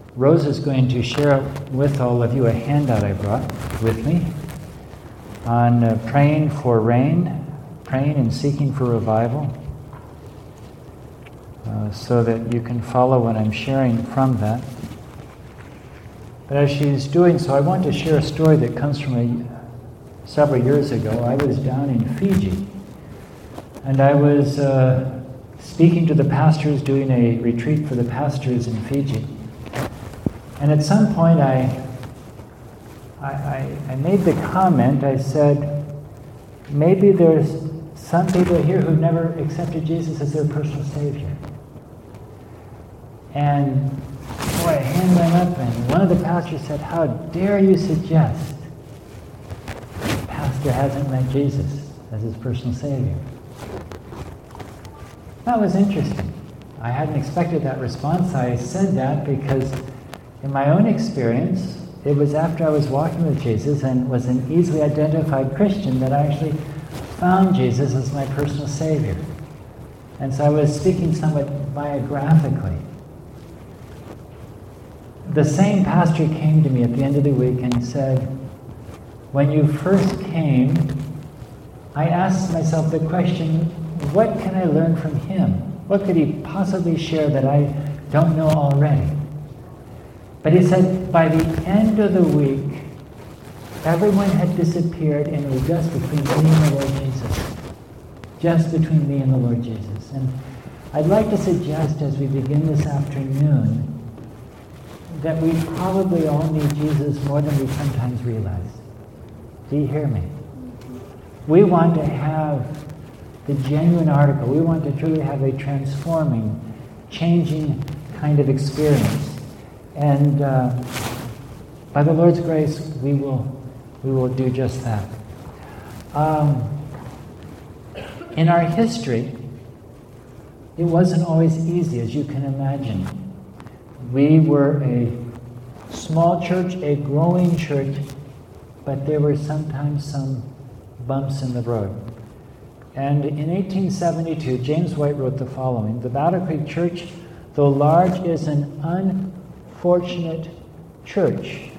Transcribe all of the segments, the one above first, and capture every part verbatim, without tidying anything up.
Rose is going to share with all of you a handout I brought with me on uh, praying for rain, praying and seeking for revival, uh, so that you can follow what I'm sharing from that. But as she's doing so, I want to share a story that comes from a, several years ago. I was down in Fiji, and I was uh, speaking to the pastors, doing a retreat for the pastors in Fiji. And at some point, I, I, I, I made the comment, I said, maybe there's some people here who've never accepted Jesus as their personal Savior. And boy, a hand went up, and one of the pastors said, how dare you suggest the pastor hasn't met Jesus as his personal Savior? That was interesting. I hadn't expected that response. I said that because in my own experience, it was after I was walking with Jesus and was an easily identified Christian that I actually found Jesus as my personal Savior. And so I was speaking somewhat biographically. The same pastor came to me at the end of the week and said, when you first came, I asked myself the question, what can I learn from him? What could he possibly share that I don't know already? But he said, by the end of the week, everyone had disappeared and it was just between me and the Lord Jesus. Just between me and the Lord Jesus. And I'd like to suggest as we begin this afternoon that we probably all need Jesus more than we sometimes realize. Do you hear me? We want to have the genuine article. We want to truly have a transforming, changing kind of experience. And uh, by the Lord's grace, we will we will do just that. Um, in our history, it wasn't always easy, as you can imagine. We were a small church, a growing church, but there were sometimes some bumps in the road. And in eighteen seventy-two, James White wrote the following: the Battle Creek Church, though large, is an unfortunate church.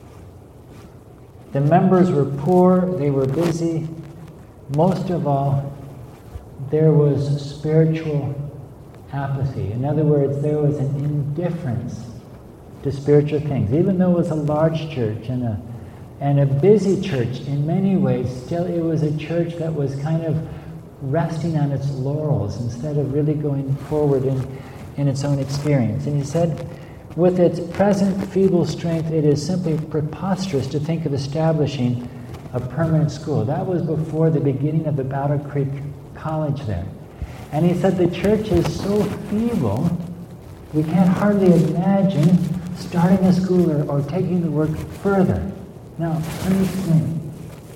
The members were poor, they were busy. Most of all, there was spiritual apathy. In other words, there was an indifference to spiritual things. Even though it was a large church and a and a busy church in many ways, still it was a church that was kind of resting on its laurels instead of really going forward in, in its own experience. And he said, with its present feeble strength, it is simply preposterous to think of establishing a permanent school. That was before the beginning of the Battle Creek College there. And he said the church is so feeble, we can't hardly imagine starting a school or, or taking the work further. Now, let me explain.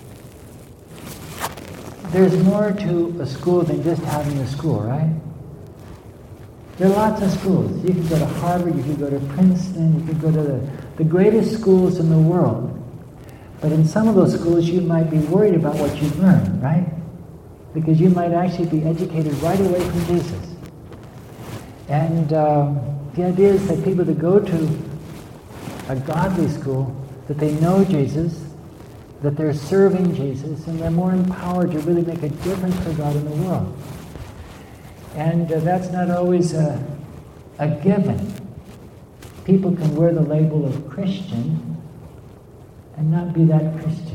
There's more to a school than just having a school, right? There are lots of schools. You can go to Harvard, you can go to Princeton, you can go to the, the greatest schools in the world. But in some of those schools, you might be worried about what you learn, right? Because you might actually be educated right away from Jesus. And um, the idea is that people that go to a godly school, that they know Jesus, that they're serving Jesus, and they're more empowered to really make a difference for God in the world. And uh, that's not always a, a given. People can wear the label of Christian and not be that Christian.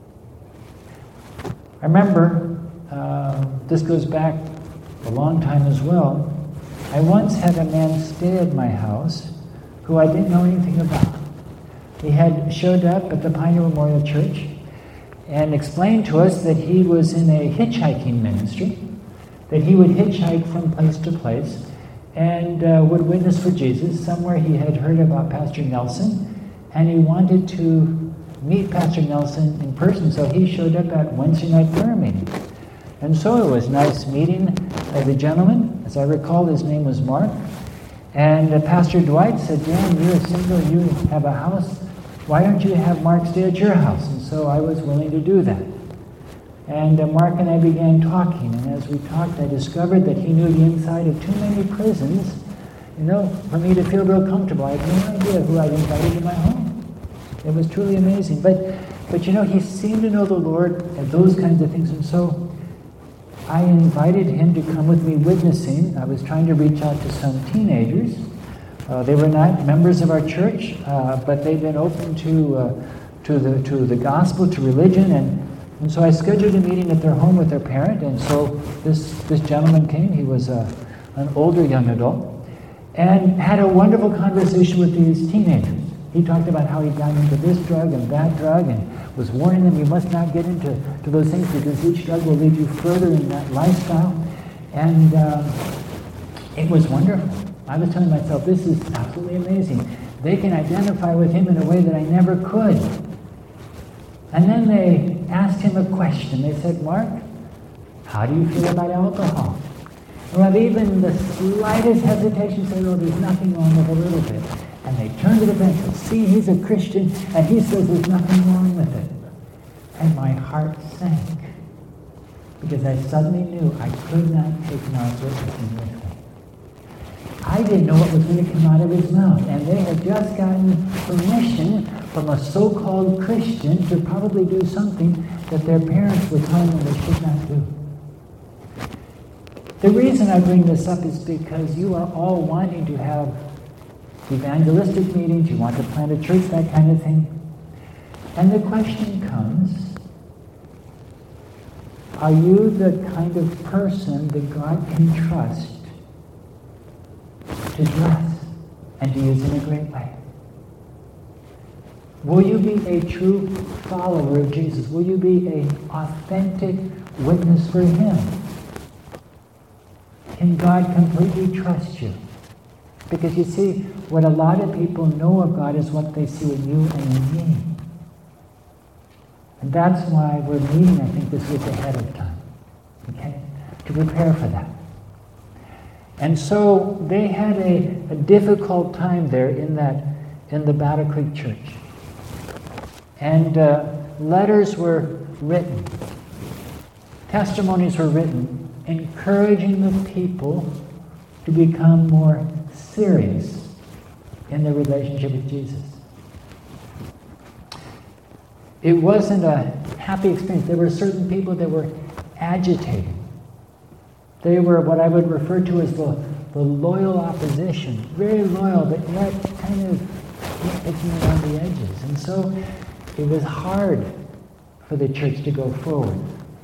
I remember, uh, this goes back a long time as well, I once had a man stay at my house who I didn't know anything about. He had showed up at the Pioneer Memorial Church and explained to us that he was in a hitchhiking ministry, that he would hitchhike from place to place and uh, would witness for Jesus. Somewhere he had heard about Pastor Nelson, and he wanted to meet Pastor Nelson in person, so he showed up at Wednesday night prayer meeting. And so it was nice meeting uh, the gentleman. As I recall, his name was Mark. And uh, Pastor Dwight said, Dan, you're single, you have a house. Why don't you have Mark stay at your house? And so I was willing to do that. And uh, Mark and I began talking, and as we talked, I discovered that he knew the inside of too many prisons you know, for me to feel real comfortable. I had no idea who I'd invited to my home. It was truly amazing. But, but you know, he seemed to know the Lord and those kinds of things. And so I invited him to come with me witnessing. I was trying to reach out to some teenagers. Uh, they were not members of our church, uh, but they'd been open to uh, to the to the gospel, to religion, and, and so I scheduled a meeting at their home with their parent. And so this this gentleman came. He was uh, an older young adult, and had a wonderful conversation with these teenagers. He talked about how he'd gotten into this drug and that drug, and was warning them, you must not get into to those things because each drug will lead you further in that lifestyle. And um, it was wonderful. I was telling myself, this is absolutely amazing. They can identify with him in a way that I never could. And then they asked him a question. They said, Mark, how do you feel about alcohol? Well, even the slightest hesitation said, oh, there's nothing wrong with a little bit. And they turned to the bench and said, see, he's a Christian, and he says there's nothing wrong with it. And my heart sank, because I suddenly knew I could not take Mark witnessing with me. I didn't know what was going to come out of his mouth, and they had just gotten permission from a so-called Christian to probably do something that their parents were telling them they should not do. The reason I bring this up is because you are all wanting to have evangelistic meetings, you want to plant a church, that kind of thing. And the question comes, are you the kind of person that God can trust to dress and to use in a great way? Will you be a true follower of Jesus? Will you be an authentic witness for him? Can God completely trust you? Because you see, what a lot of people know of God is what they see in you and in me. And that's why we're meeting, I think, this week ahead of time. Okay? To prepare for that. And so they had a, a difficult time there in that in the Battle Creek Church. And uh, letters were written. Testimonies were written, encouraging the people to become more serious in their relationship with Jesus. It wasn't a happy experience. There were certain people that were agitated. They were what I would refer to as the, the loyal opposition. Very loyal, but yet kind of picking around the edges. And so it was hard for the church to go forward.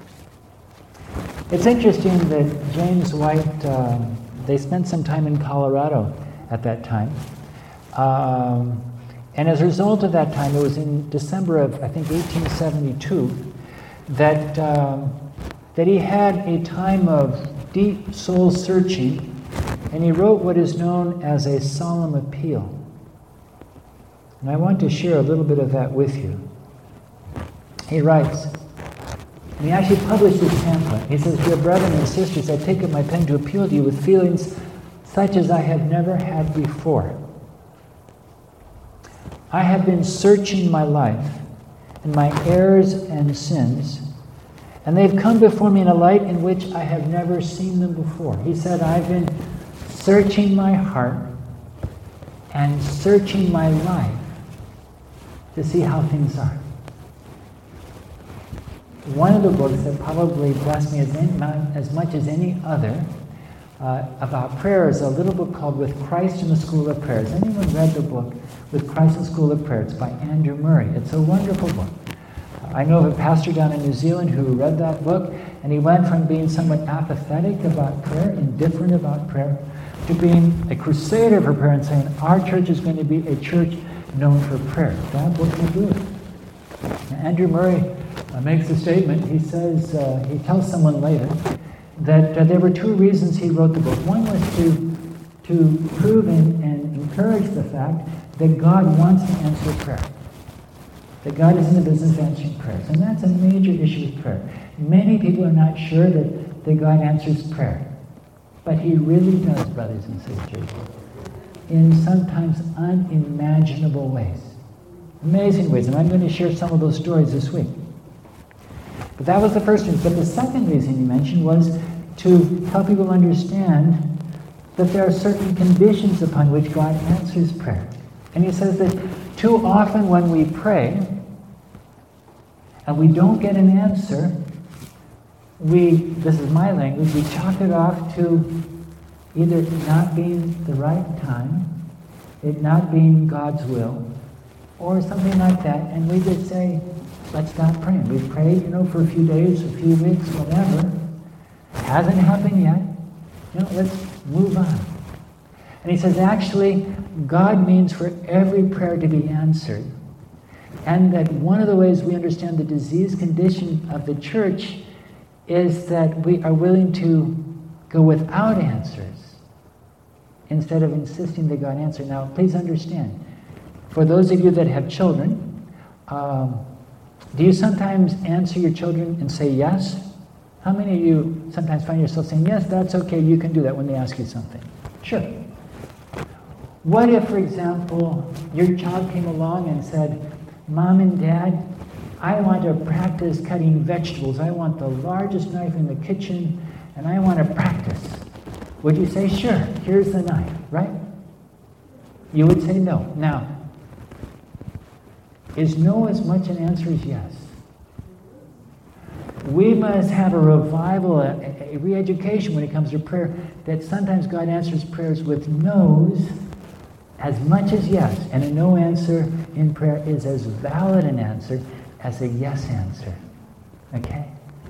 It's interesting that James White, um, they spent some time in Colorado at that time. Um, and as a result of that time, it was in December of, I think, eighteen seventy-two, that, um, that he had a time of deep soul searching, and he wrote what is known as a solemn appeal. And I want to share a little bit of that with you. He writes, and he actually published this pamphlet. He says, dear brethren and sisters, I take up my pen to appeal to you with feelings such as I have never had before. I have been searching my life and my errors and sins, and they've come before me in a light in which I have never seen them before. He said, I've been searching my heart and searching my life to see how things are. One of the books that probably blessed me as, any, as much as any other uh, about prayer is a little book called With Christ in the School of Prayer. Has anyone read the book With Christ in the School of Prayer? It's by Andrew Murray. It's a wonderful book. I know of a pastor down in New Zealand who read that book, and he went from being somewhat apathetic about prayer, indifferent about prayer, to being a crusader for prayer and saying, our church is going to be a church known for prayer. That book will do it. And Andrew Murray uh, makes a statement. He says, uh, he tells someone later that uh, there were two reasons he wrote the book. One was to, to prove and, and encourage the fact that God wants to answer prayer. That God is in the business of answering prayers. And that's a major issue with prayer. Many people are not sure that, that God answers prayer. But he really does, brothers and sisters, in sometimes unimaginable ways. Amazing ways. And I'm going to share some of those stories this week. But that was the first reason. But the second reason he mentioned was to help people understand that there are certain conditions upon which God answers prayer. And he says that too often when we pray and we don't get an answer, we, this is my language, we chalk it off to either it not being the right time, it not being God's will, or something like that, and we just say, let's stop praying. We've prayed, you know, for a few days, a few weeks, whatever. Hasn't happened yet. You know, let's move on. And he says, actually, God means for every prayer to be answered. And that one of the ways we understand the disease condition of the church is that we are willing to go without answers instead of insisting that God answer. Now, please understand, for those of you that have children, um, do you sometimes answer your children and say yes? How many of you sometimes find yourself saying, yes, that's okay, you can do that when they ask you something? Sure. What if, for example, your child came along and said, Mom and Dad, I want to practice cutting vegetables. I want the largest knife in the kitchen, and I want to practice. Would you say, sure, here's the knife, right? You would say no. Now, is no as much an answer as yes? We must have a revival, a, a re-education when it comes to prayer, that sometimes God answers prayers with no's as much as yes. And a no answer in prayer is as valid an answer as a yes answer. Okay?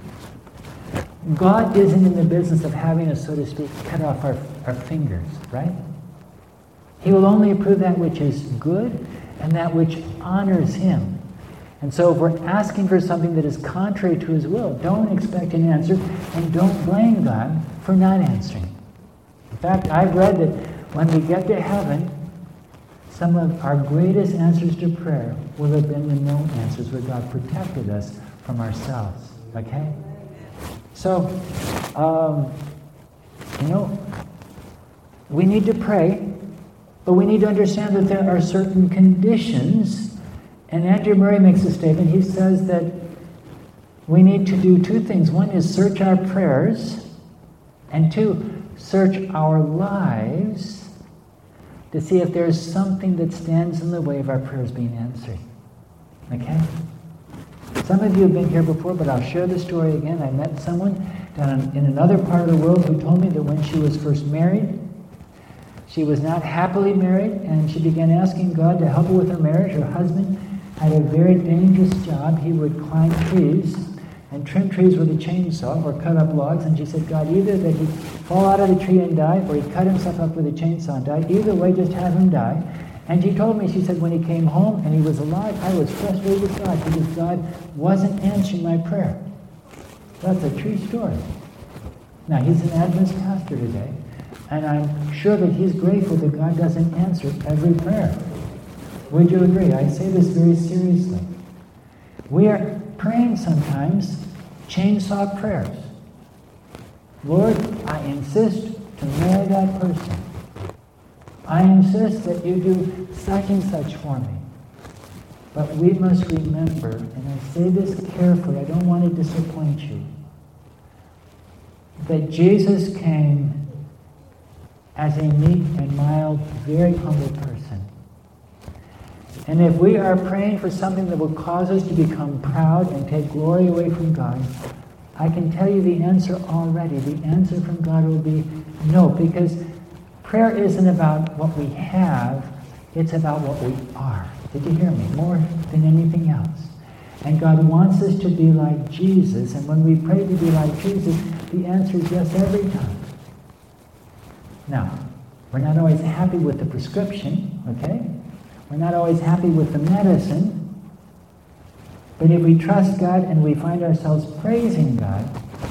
God isn't in the business of having us, so to speak, cut off our, our fingers, right? He will only approve that which is good and that which honors Him. And so if we're asking for something that is contrary to His will, don't expect an answer and don't blame God for not answering. In fact, I've read that when we get to heaven, some of our greatest answers to prayer will have been the no answers where God protected us from ourselves. Okay? So, um, you know, we need to pray, but we need to understand that there are certain conditions. And Andrew Murray makes a statement. He says that we need to do two things. One is search our prayers, and two, search our lives to see if there's something that stands in the way of our prayers being answered. Okay? Some of you have been here before, but I'll share the story again. I met someone down in another part of the world who told me that when she was first married, she was not happily married, and she began asking God to help her with her marriage. Her husband had a very dangerous job. He would climb trees and trim trees with a chainsaw or cut up logs. And she said, God, either that he'd fall out of the tree and die, or he'd cut himself up with a chainsaw and die. Either way, just have him die. And she told me, she said, when he came home and he was alive, I was frustrated with God because God wasn't answering my prayer. That's a true story. Now, he's an Adventist pastor today, and I'm sure that he's grateful that God doesn't answer every prayer. Would you agree? I say this very seriously. We are praying sometimes chainsaw prayers. Lord, I insist to marry that person. I insist that you do such and such for me. But we must remember, and I say this carefully, I don't want to disappoint you, that Jesus came as a meek and mild, very humble person. And if we are praying for something that will cause us to become proud and take glory away from God, I can tell you the answer already. The answer from God will be no, because prayer isn't about what we have, it's about what we are. Did you hear me? More than anything else. And God wants us to be like Jesus, and when we pray to be like Jesus, the answer is yes every time. Now, we're not always happy with the prescription, okay? We're not always happy with the medicine. But if we trust God and we find ourselves praising God,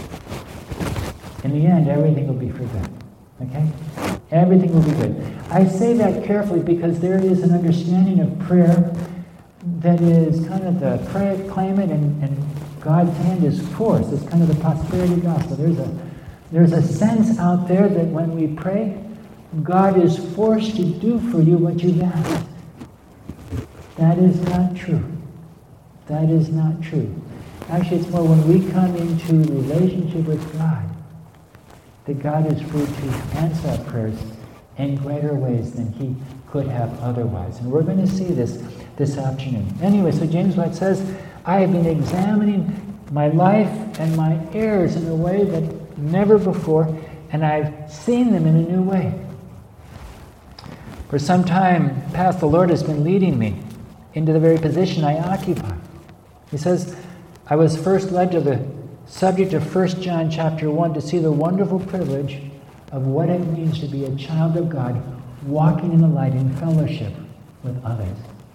in the end, everything will be for good. Okay? Everything will be good. I say that carefully because there is an understanding of prayer that is kind of the pray it, claim it, and, and God's hand is force. It's kind of the prosperity gospel. There's a, there's a sense out there that when we pray, God is forced to do for you what you've asked. That is not true. That is not true. Actually, it's more when we come into relationship with God, that God is free to answer our prayers in greater ways than he could have otherwise. And we're going to see this this afternoon. Anyway, so James White says, I have been examining my life and my errors in a way that never before, and I've seen them in a new way. For some time past, the Lord has been leading me into the very position I occupy. He says, I was first led to the subject of First John chapter one to see the wonderful privilege of what it means to be a child of God, walking in the light in fellowship with others.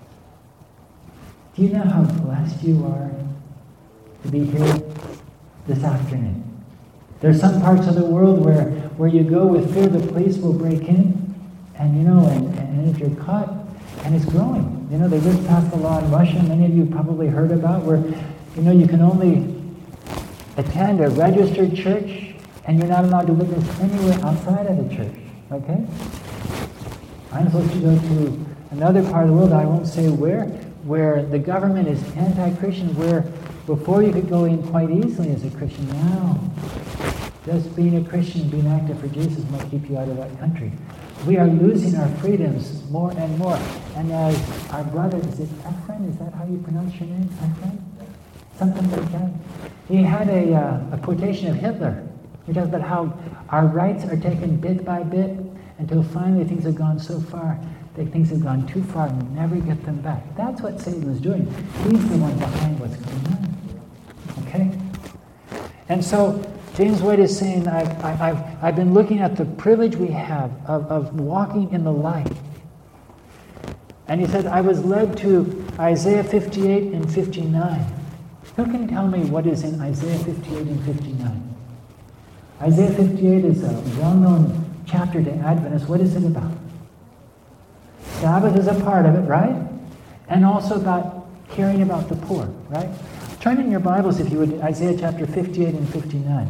Do you know how blessed you are to be here this afternoon? There's some parts of the world where, where you go with fear the police will break in, and you know, and, and if you're caught, and it's growing. You know, they just passed a law in Russia, many of you probably heard about, where, you know, you can only attend a registered church, and you're not allowed to witness anywhere outside of the church, okay? I'm supposed to go to another part of the world, I won't say where, where the government is anti-Christian, where before you could go in quite easily as a Christian. Now, just being a Christian, being active for Jesus might keep you out of that country. We are losing our freedoms more and more. And as our brother, is it Ephraim? Is that how you pronounce your name? Ephraim? Something like that. He had a, uh, a quotation of Hitler. He talks about how our rights are taken bit by bit until finally things have gone so far that things have gone too far and we never get them back. That's what Satan is doing. He's the one behind what's going on. Okay? And so James White is saying, I've, I've, I've been looking at the privilege we have of, of walking in the light. And he said, I was led to Isaiah fifty-eight and fifty-nine. Who can tell me what is in Isaiah fifty-eight and fifty-nine? Isaiah fifty-eight is a well-known chapter to Adventists. What is it about? Sabbath is a part of it, right? And also about caring about the poor, right? Turn in your Bibles, if you would, Isaiah chapter fifty-eight and fifty-nine.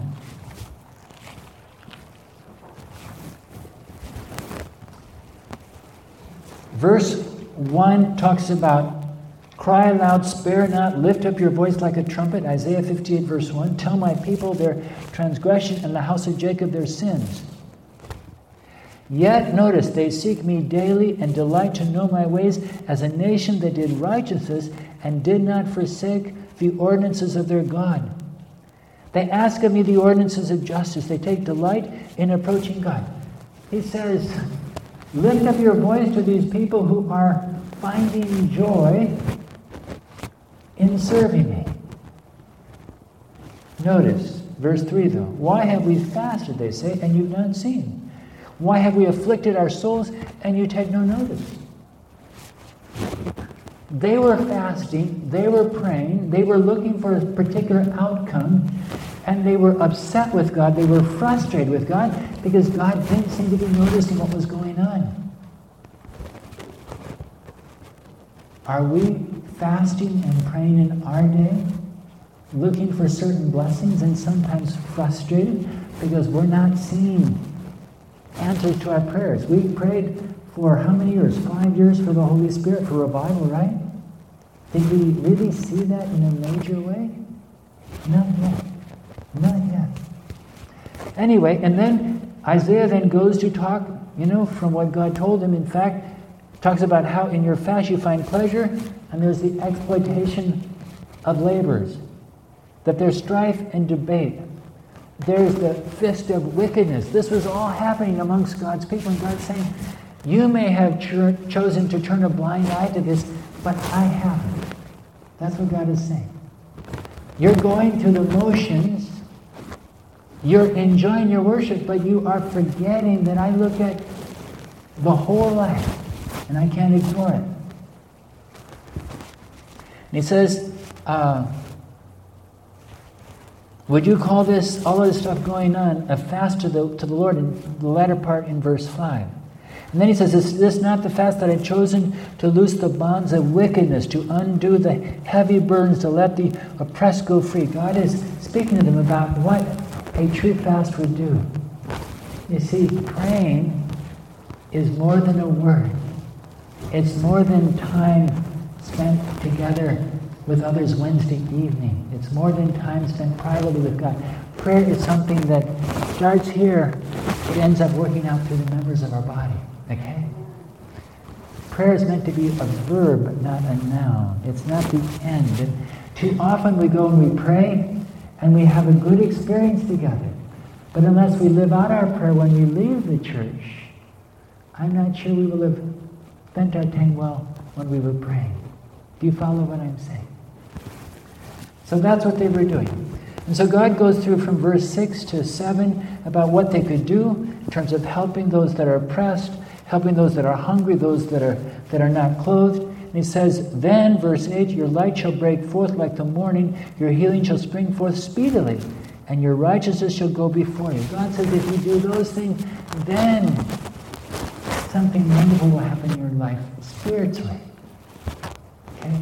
Verse one talks about, cry aloud, spare not, lift up your voice like a trumpet. Isaiah fifty-eight verse one, tell my people their transgression and the house of Jacob their sins. Yet, notice, they seek me daily and delight to know my ways as a nation that did righteousness and did not forsake the ordinances of their God. They ask of me the ordinances of justice. They take delight in approaching God. He says, lift up your voice to these people who are finding joy in serving me. Notice, verse three though. Why have we fasted, they say, and you've not seen? Why have we afflicted our souls, and you take no notice? They were fasting, they were praying, they were looking for a particular outcome, and they were upset with God, they were frustrated with God, because God didn't seem to be noticing what was going on. Are we fasting and praying in our day, looking for certain blessings, and sometimes frustrated because we're not seeing answers to our prayers? We prayed for how many years? Five years for the Holy Spirit, for revival, right? Did we really see that in a major way? Not yet. Not yet. Anyway, and then Isaiah then goes to talk, you know, from what God told him. In fact, talks about how in your fast you find pleasure, and there's the exploitation of laborers. That there's strife and debate. There's the fist of wickedness. This was all happening amongst God's people, and God's saying, you may have cho- chosen to turn a blind eye to this, but I haven't. That's what God is saying. You're going through the motions, you're enjoying your worship, but you are forgetting that I look at the whole life, and I can't ignore it. And he says, uh, would you call this, all of this stuff going on, a fast to the to the Lord, in the latter part in verse five? And then he says, is this not the fast that I've chosen to loose the bonds of wickedness, to undo the heavy burdens, to let the oppressed go free? God is speaking to them about what a true fast would do. You see, praying is more than a word. It's more than time spent together with others Wednesday evening. It's more than time spent privately with God. Prayer is something that starts here, it ends up working out through the members of our body. Okay? Prayer is meant to be a verb, not a noun. It's not the end. And too often we go and we pray, and we have a good experience together. But unless we live out our prayer when we leave the church, I'm not sure we will have spent our time well when we were praying. Do you follow what I'm saying? So that's what they were doing. And so God goes through from verse six to seven about what they could do in terms of helping those that are oppressed, helping those that are hungry, those that are that are not clothed. And he says, then, verse eight, your light shall break forth like the morning, your healing shall spring forth speedily, and your righteousness shall go before you. God says if you do those things, then something wonderful will happen in your life spiritually. Okay?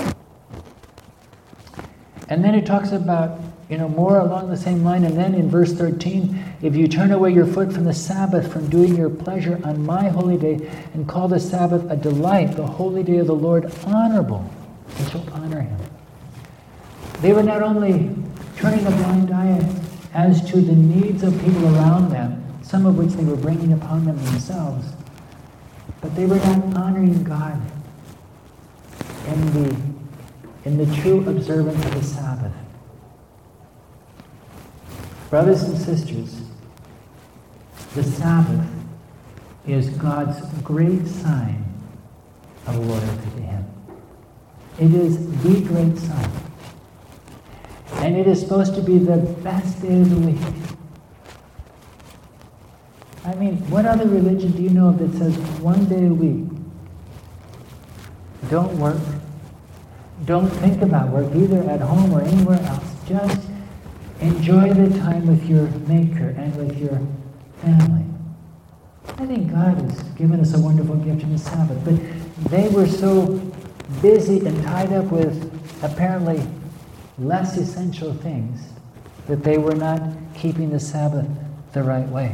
And then it talks about, you know, more along the same line. And then in verse thirteen, if you turn away your foot from the Sabbath, from doing your pleasure on my holy day, and call the Sabbath a delight, the holy day of the Lord honorable, you shall honor him. They were not only turning a blind eye as to the needs of people around them, some of which they were bringing upon them themselves, but they were not honoring God in the, in the true observance of the Sabbath. Brothers and sisters, the Sabbath is God's great sign of loyalty to him. It is the great sign. And it is supposed to be the best day of the week. I mean, what other religion do you know of that says one day a week, don't work, don't think about work, either at home or anywhere else, just enjoy the time with your Maker and with your family? I think God has given us a wonderful gift in the Sabbath, but they were so busy and tied up with apparently less essential things that they were not keeping the Sabbath the right way.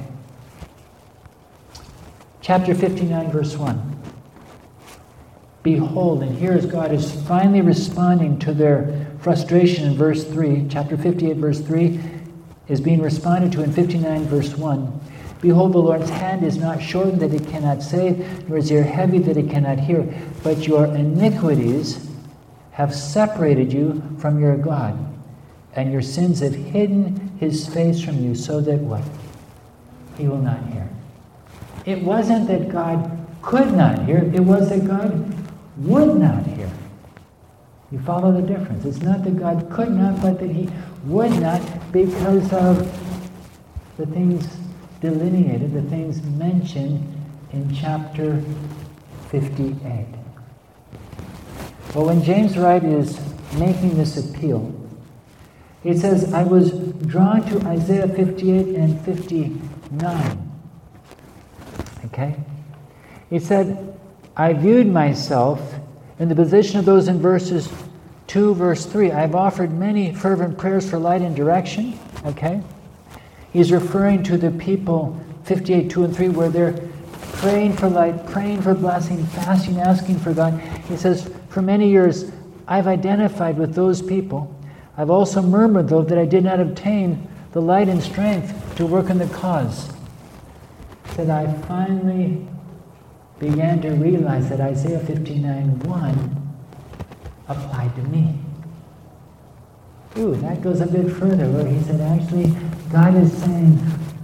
Chapter fifty-nine, verse one. Behold, and here is God is finally responding to their frustration in verse three. Chapter fifty-eight, verse three is being responded to in fifty-nine, verse one. Behold, the Lord's hand is not shortened that it cannot save, nor is ear heavy that it cannot hear. But your iniquities have separated you from your God, and your sins have hidden his face from you, so that what? He will not hear. It wasn't that God could not hear, it was that God would not hear. You follow the difference. It's not that God could not, but that he would not, because of the things delineated, the things mentioned in chapter fifty-eight. Well, when James Wright is making this appeal, it says, I was drawn to Isaiah fifty-eight and fifty-nine. Okay? He said, I viewed myself in the position of those in verses two, verse three. I've offered many fervent prayers for light and direction. Okay? He's referring to the people, fifty-eight, two and three, where they're praying for light, praying for blessing, fasting, asking for God. He says, for many years, I've identified with those people. I've also murmured, though, that I did not obtain the light and strength to work in the cause. That I finally began to realize that Isaiah fifty-nine one applied to me. Ooh, that goes a bit further, where he said, actually, God is saying,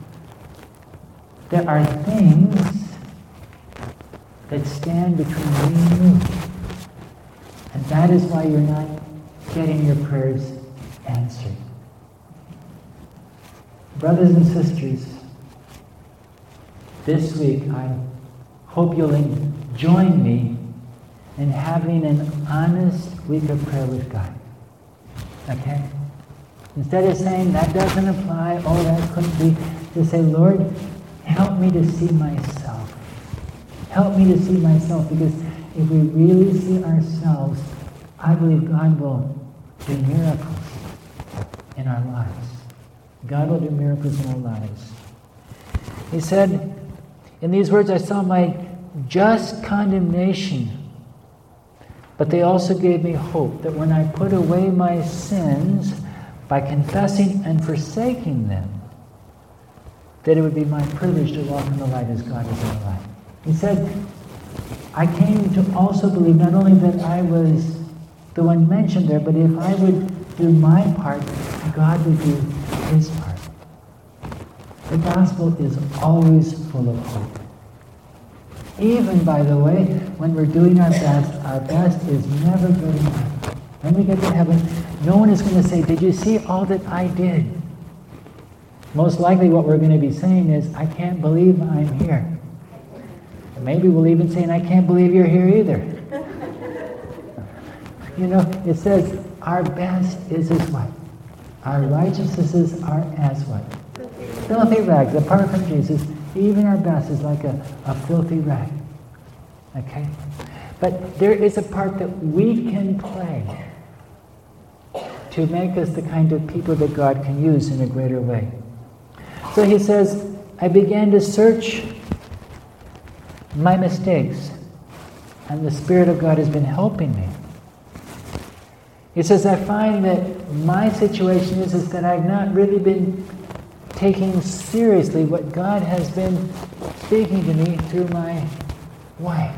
there are things that stand between me and you. And that is why you're not getting your prayers answered. Brothers and sisters, this week I hope you'll join me in having an honest week of prayer with God. Okay? Instead of saying, that doesn't apply, oh, that couldn't be, to say, Lord, help me to see myself. Help me to see myself, because if we really see ourselves, I believe God will do miracles in our lives. God will do miracles in our lives. He said, in these words, I saw my just condemnation, but they also gave me hope that when I put away my sins by confessing and forsaking them, that it would be my privilege to walk in the light as God is in the light. He said, I came to also believe not only that I was the one mentioned there, but if I would do my part, God would do his part. The gospel is always full of hope. Even, by the way, when we're doing our best, our best is never good enough. When we get to heaven, no one is going to say, did you see all that I did? Most likely what we're going to be saying is, I can't believe I'm here. And maybe we'll even say, I can't believe you're here either. You know, it says, our best is as what? Our righteousnesses are as what? Filthy rags. Apart from Jesus, even our best is like a, a filthy rag. Okay? But there is a part that we can play to make us the kind of people that God can use in a greater way. So he says, I began to search my mistakes, and the Spirit of God has been helping me. He says, I find that my situation is, is that I've not really been taking seriously what God has been speaking to me through my wife.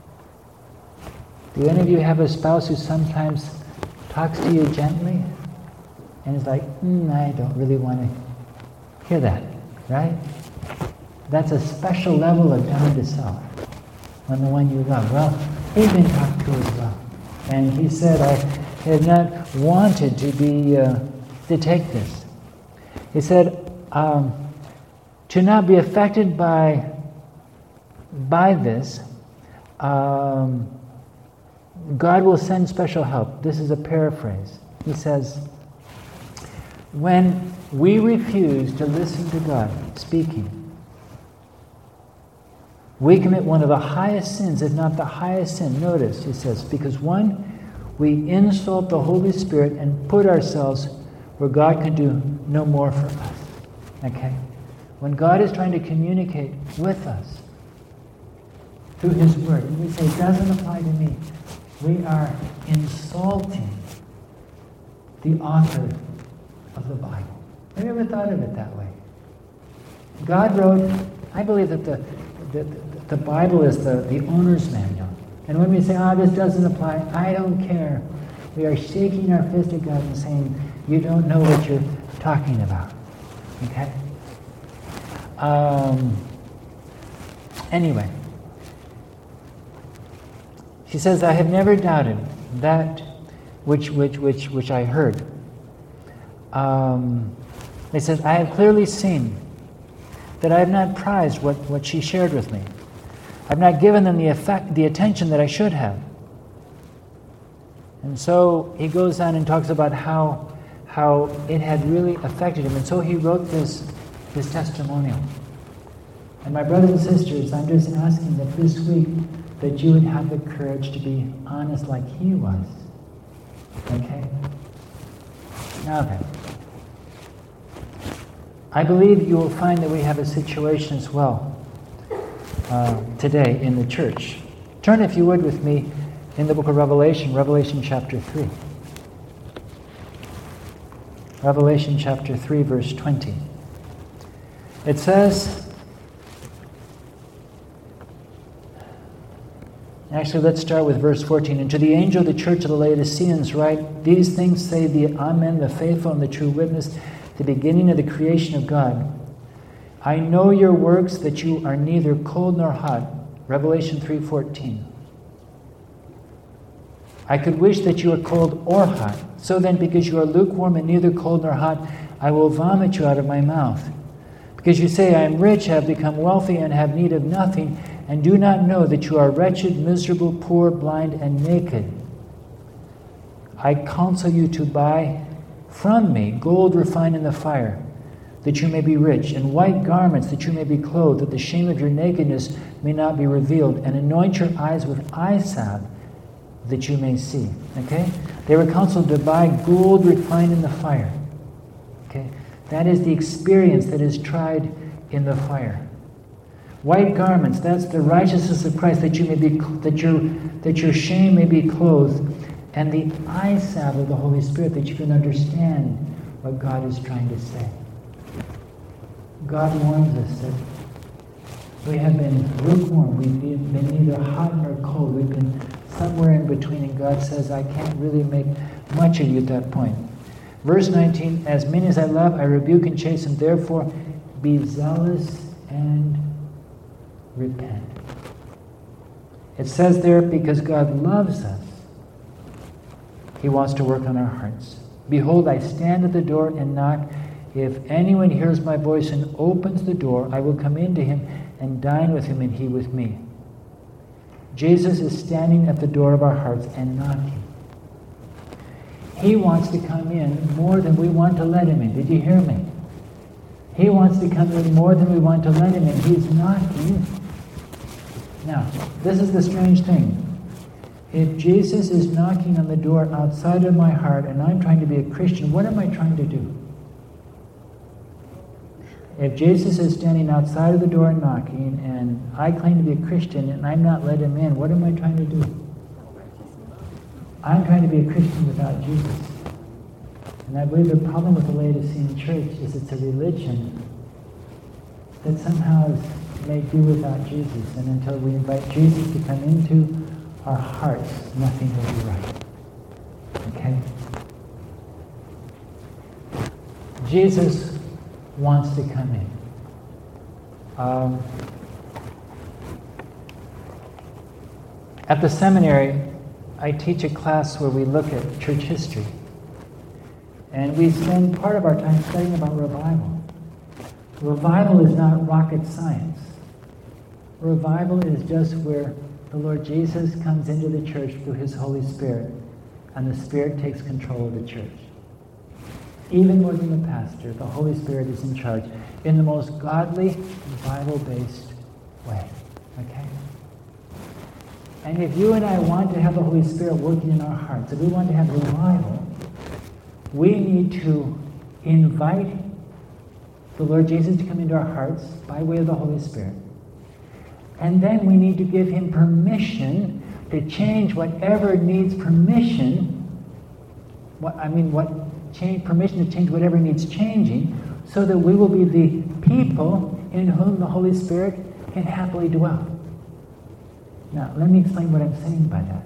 Do any of you have a spouse who sometimes talks to you gently and is like, mm, I don't really want to hear that, right? That's a special level of down to self when the one you love. Well, he's been talked to as well. And he said, I had not wanted to be, uh, to take this. He said, um, to not be affected by, by this, um, God will send special help. This is a paraphrase. He says, when we refuse to listen to God speaking, we commit one of the highest sins, if not the highest sin. Notice, he says, because one, we insult the Holy Spirit and put ourselves where God can do no more for us. Okay? When God is trying to communicate with us through his word, and we say, it doesn't apply to me, we are insulting the author of the Bible. Have you ever thought of it that way? God wrote, I believe that the, the, the Bible is the, the owner's manual. And when we say, oh, this doesn't apply, I don't care, we are shaking our fist at God and saying, you don't know what you're talking about. Okay? Um, anyway. She says, I have never doubted that which which which which I heard. Um, it says, I have clearly seen that I have not prized what, what she shared with me. I've not given them the effect, the attention that I should have. And so he goes on and talks about how how it had really affected him. And so he wrote this, this testimonial. And my brothers and sisters, I'm just asking that this week that you would have the courage to be honest like he was. Okay? Okay. I believe you will find that we have a situation as well uh, today in the church. Turn, if you would, with me in the book of Revelation, Revelation chapter three. Revelation chapter three, verse twenty. It says, actually, let's start with verse fourteen. And to the angel of the church of the Laodiceans write, these things say the Amen, the faithful and the true witness, the beginning of the creation of God. I know your works, that you are neither cold nor hot. Revelation three fourteen. I could wish that you were cold or hot. So then, because you are lukewarm and neither cold nor hot, I will vomit you out of my mouth. Because you say, I am rich, have become wealthy, and have need of nothing, and do not know that you are wretched, miserable, poor, blind, and naked. I counsel you to buy from me gold refined in the fire, that you may be rich, and white garments, that you may be clothed, that the shame of your nakedness may not be revealed, and anoint your eyes with eye salve, that you may see. Okay? They were counseled to buy gold refined in the fire. Okay? That is the experience that is tried in the fire. White garments, that's the righteousness of Christ, that you may be that your that your shame may be clothed, and the eye salve of the Holy Spirit, that you can understand what God is trying to say. God warns us that we have been lukewarm. We've been neither hot nor cold. We've been somewhere in between, and God says, I can't really make much of you at that point. Verse nineteen, as many as I love, I rebuke and chasten. Therefore, be zealous and repent. It says there, because God loves us, He wants to work on our hearts. Behold, I stand at the door and knock. If anyone hears my voice and opens the door, I will come in to him and dine with him and he with me. Jesus is standing at the door of our hearts and knocking. He wants to come in more than we want to let him in. Did you hear me? He wants to come in more than we want to let him in. He's knocking. Now, this is the strange thing. If Jesus is knocking on the door outside of my heart and I'm trying to be a Christian, what am I trying to do? If Jesus is standing outside of the door knocking and I claim to be a Christian and I'm not let him in, what am I trying to do? I'm trying to be a Christian without Jesus. And I believe the problem with the Laodicean church is it's a religion that somehow is made do without Jesus. And until we invite Jesus to come into our hearts, nothing will be right. Okay? Jesus wants to come in. Um, at the seminary, I teach a class where we look at church history. And we spend part of our time studying about revival. Revival is not rocket science. Revival is just where the Lord Jesus comes into the church through his Holy Spirit, and the Spirit takes control of the church. Even more than the pastor, the Holy Spirit is in charge in the most godly, Bible-based way. Okay? And if you and I want to have the Holy Spirit working in our hearts, if we want to have revival, we need to invite the Lord Jesus to come into our hearts by way of the Holy Spirit. And then we need to give him permission to change whatever needs permission. What I mean, what change permission to change whatever needs changing, so that we will be the people in whom the Holy Spirit can happily dwell. Now, let me explain what I'm saying by that.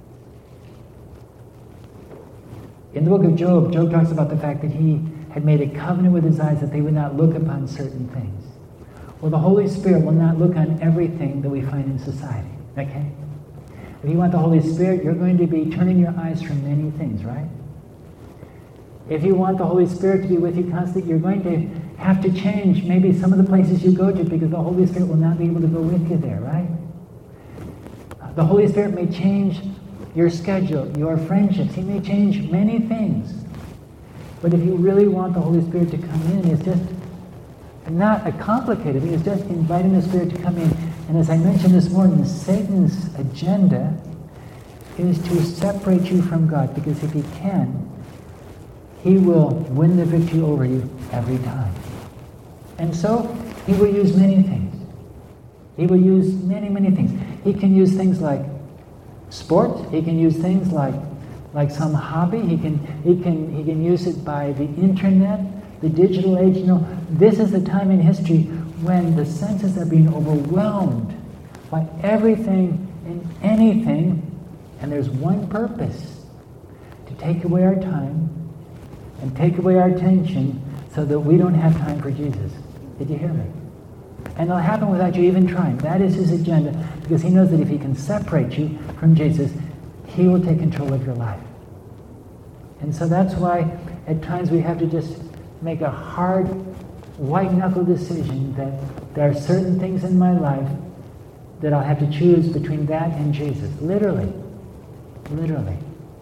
In the book of Job, Job talks about the fact that he had made a covenant with his eyes that they would not look upon certain things. Well, the Holy Spirit will not look on everything that we find in society, okay? If you want the Holy Spirit, you're going to be turning your eyes from many things, right? If you want the Holy Spirit to be with you constantly, you're going to have to change maybe some of the places you go to because the Holy Spirit will not be able to go with you there, right? The Holy Spirit may change your schedule, your friendships. He may change many things. But if you really want the Holy Spirit to come in, it's just not a complicated thing. It's just inviting the Spirit to come in. And as I mentioned this morning, Satan's agenda is to separate you from God, because if he can, he will win the victory over you every time. And so, he will use many things. He will use many, many things. He can use things like sport. He can use things like like some hobby. He can he can he can use it by the internet, the digital age. You know, this is the time in history when the senses are being overwhelmed by everything and anything, and there's one purpose: to take away our time and take away our attention so that we don't have time for Jesus. Did you hear me? And it'll happen without you even trying. That is his agenda, because he knows that if he can separate you from Jesus, he will take control of your life. And so that's why at times we have to just make a hard, white-knuckle decision that there are certain things in my life that I'll have to choose between that and Jesus. Literally. Literally.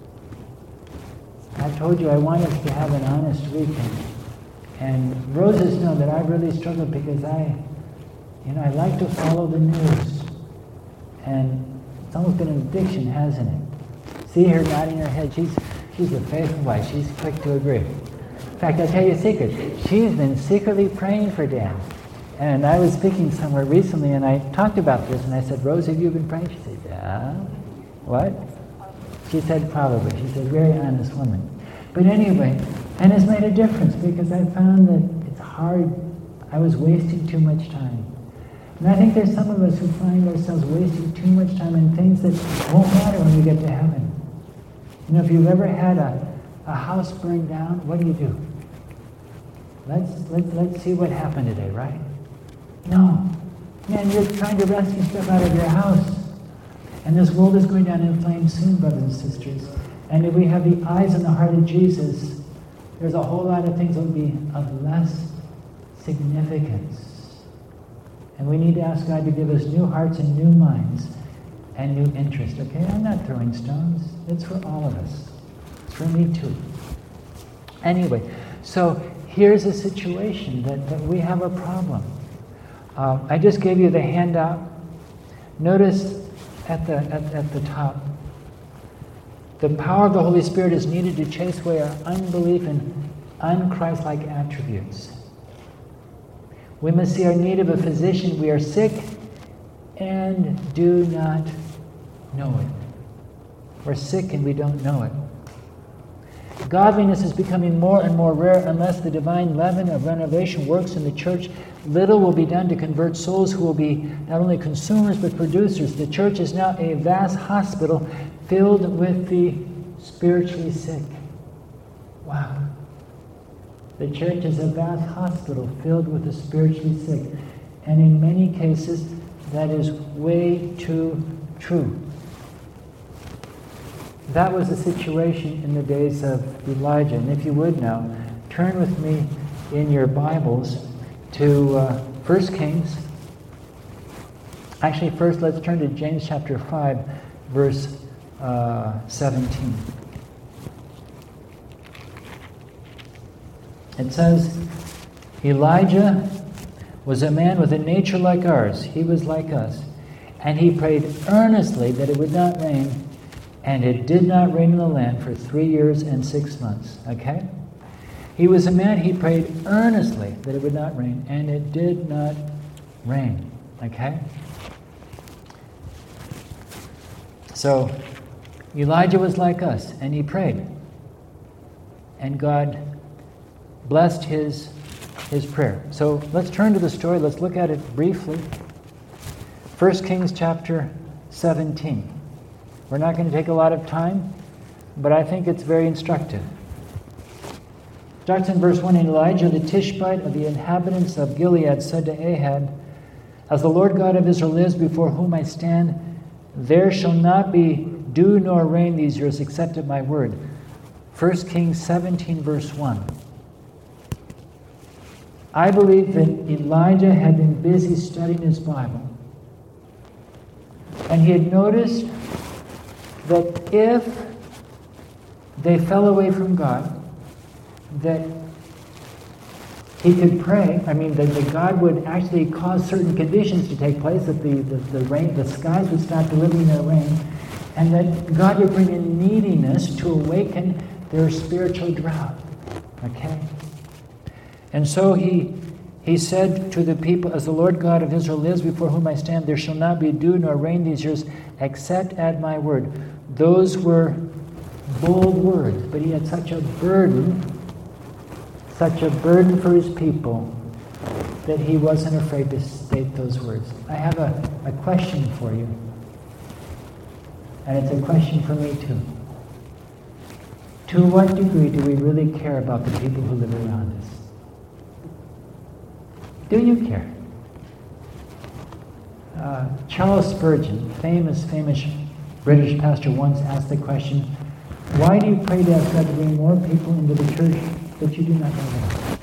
I've told you I want us to have an honest weekend. And Roses know that I've really struggled because I, you know, I like to follow the news. And it's almost been an addiction, hasn't it? See her nodding her head. She's she's a faithful wife. She's quick to agree. In fact, I'll tell you a secret. She's been secretly praying for Dan. And I was speaking somewhere recently, and I talked about this, and I said, Rose, have you been praying? She said, yeah. What? She said, probably. She's a very honest woman. But anyway, and it's made a difference, because I found that it's hard. I was wasting too much time. And I think there's some of us who find ourselves wasting too much time in things that won't matter when we get to heaven. You know, if you've ever had a, a house burned down, what do you do? Let's, let, let's see what happened today, right? No. Man, you're trying to rescue stuff out of your house. And this world is going down in flames soon, brothers and sisters. And if we have the eyes and the heart of Jesus, there's a whole lot of things that will be of less significance. And we need to ask God to give us new hearts and new minds and new interest. Okay, I'm not throwing stones. It's for all of us. It's for me too. Anyway, so here's a situation that, that we have a problem. Uh, I just gave you the handout. Notice at the, at, at the top, the power of the Holy Spirit is needed to chase away our unbelief and un-Christ-like attributes. We must see our need of a physician. We are sick and do not know it. We're sick and we don't know it. Godliness is becoming more and more rare unless the divine leaven of renovation works in the church. Little will be done to convert souls who will be not only consumers but producers. The church is now a vast hospital filled with the spiritually sick. Wow. The church is a vast hospital filled with the spiritually sick. And in many cases, that is way too true. That was the situation in the days of Elijah. And if you would now, turn with me in your Bibles to uh, First Kings. Actually, first let's turn to James chapter five, verse uh, seventeen. It says, Elijah was a man with a nature like ours. He was like us. And he prayed earnestly that it would not rain. And it did not rain in the land for three years and six months. Okay? He was a man, he prayed earnestly that it would not rain. And it did not rain. Okay? So, Elijah was like us. And he prayed. And God blessed his, his prayer. So let's turn to the story. Let's look at it briefly. First Kings chapter seventeen. We're not going to take a lot of time, but I think it's very instructive. Starts in verse one. And Elijah the Tishbite of the inhabitants of Gilead said to Ahab, As the Lord God of Israel lives before whom I stand, there shall not be dew nor rain these years except at my word. First Kings seventeen verse one. I believe that Elijah had been busy studying his Bible. And he had noticed that if they fell away from God, that he could pray, I mean, that, that God would actually cause certain conditions to take place, that the, the, the rain, the skies would stop delivering their rain, and that God would bring in neediness to awaken their spiritual drought. Okay? And so he he said to the people, As the Lord God of Israel lives before whom I stand, there shall not be dew nor rain these years, except at my word. Those were bold words, but he had such a burden, such a burden for his people, that he wasn't afraid to state those words. I have a, a question for you. And it's a question for me too. To what degree do we really care about the people who live around us? Do you care? Uh, Charles Spurgeon, famous, famous British pastor, once asked the question, why do you pray to ask God to bring more people into the church that you do not know about?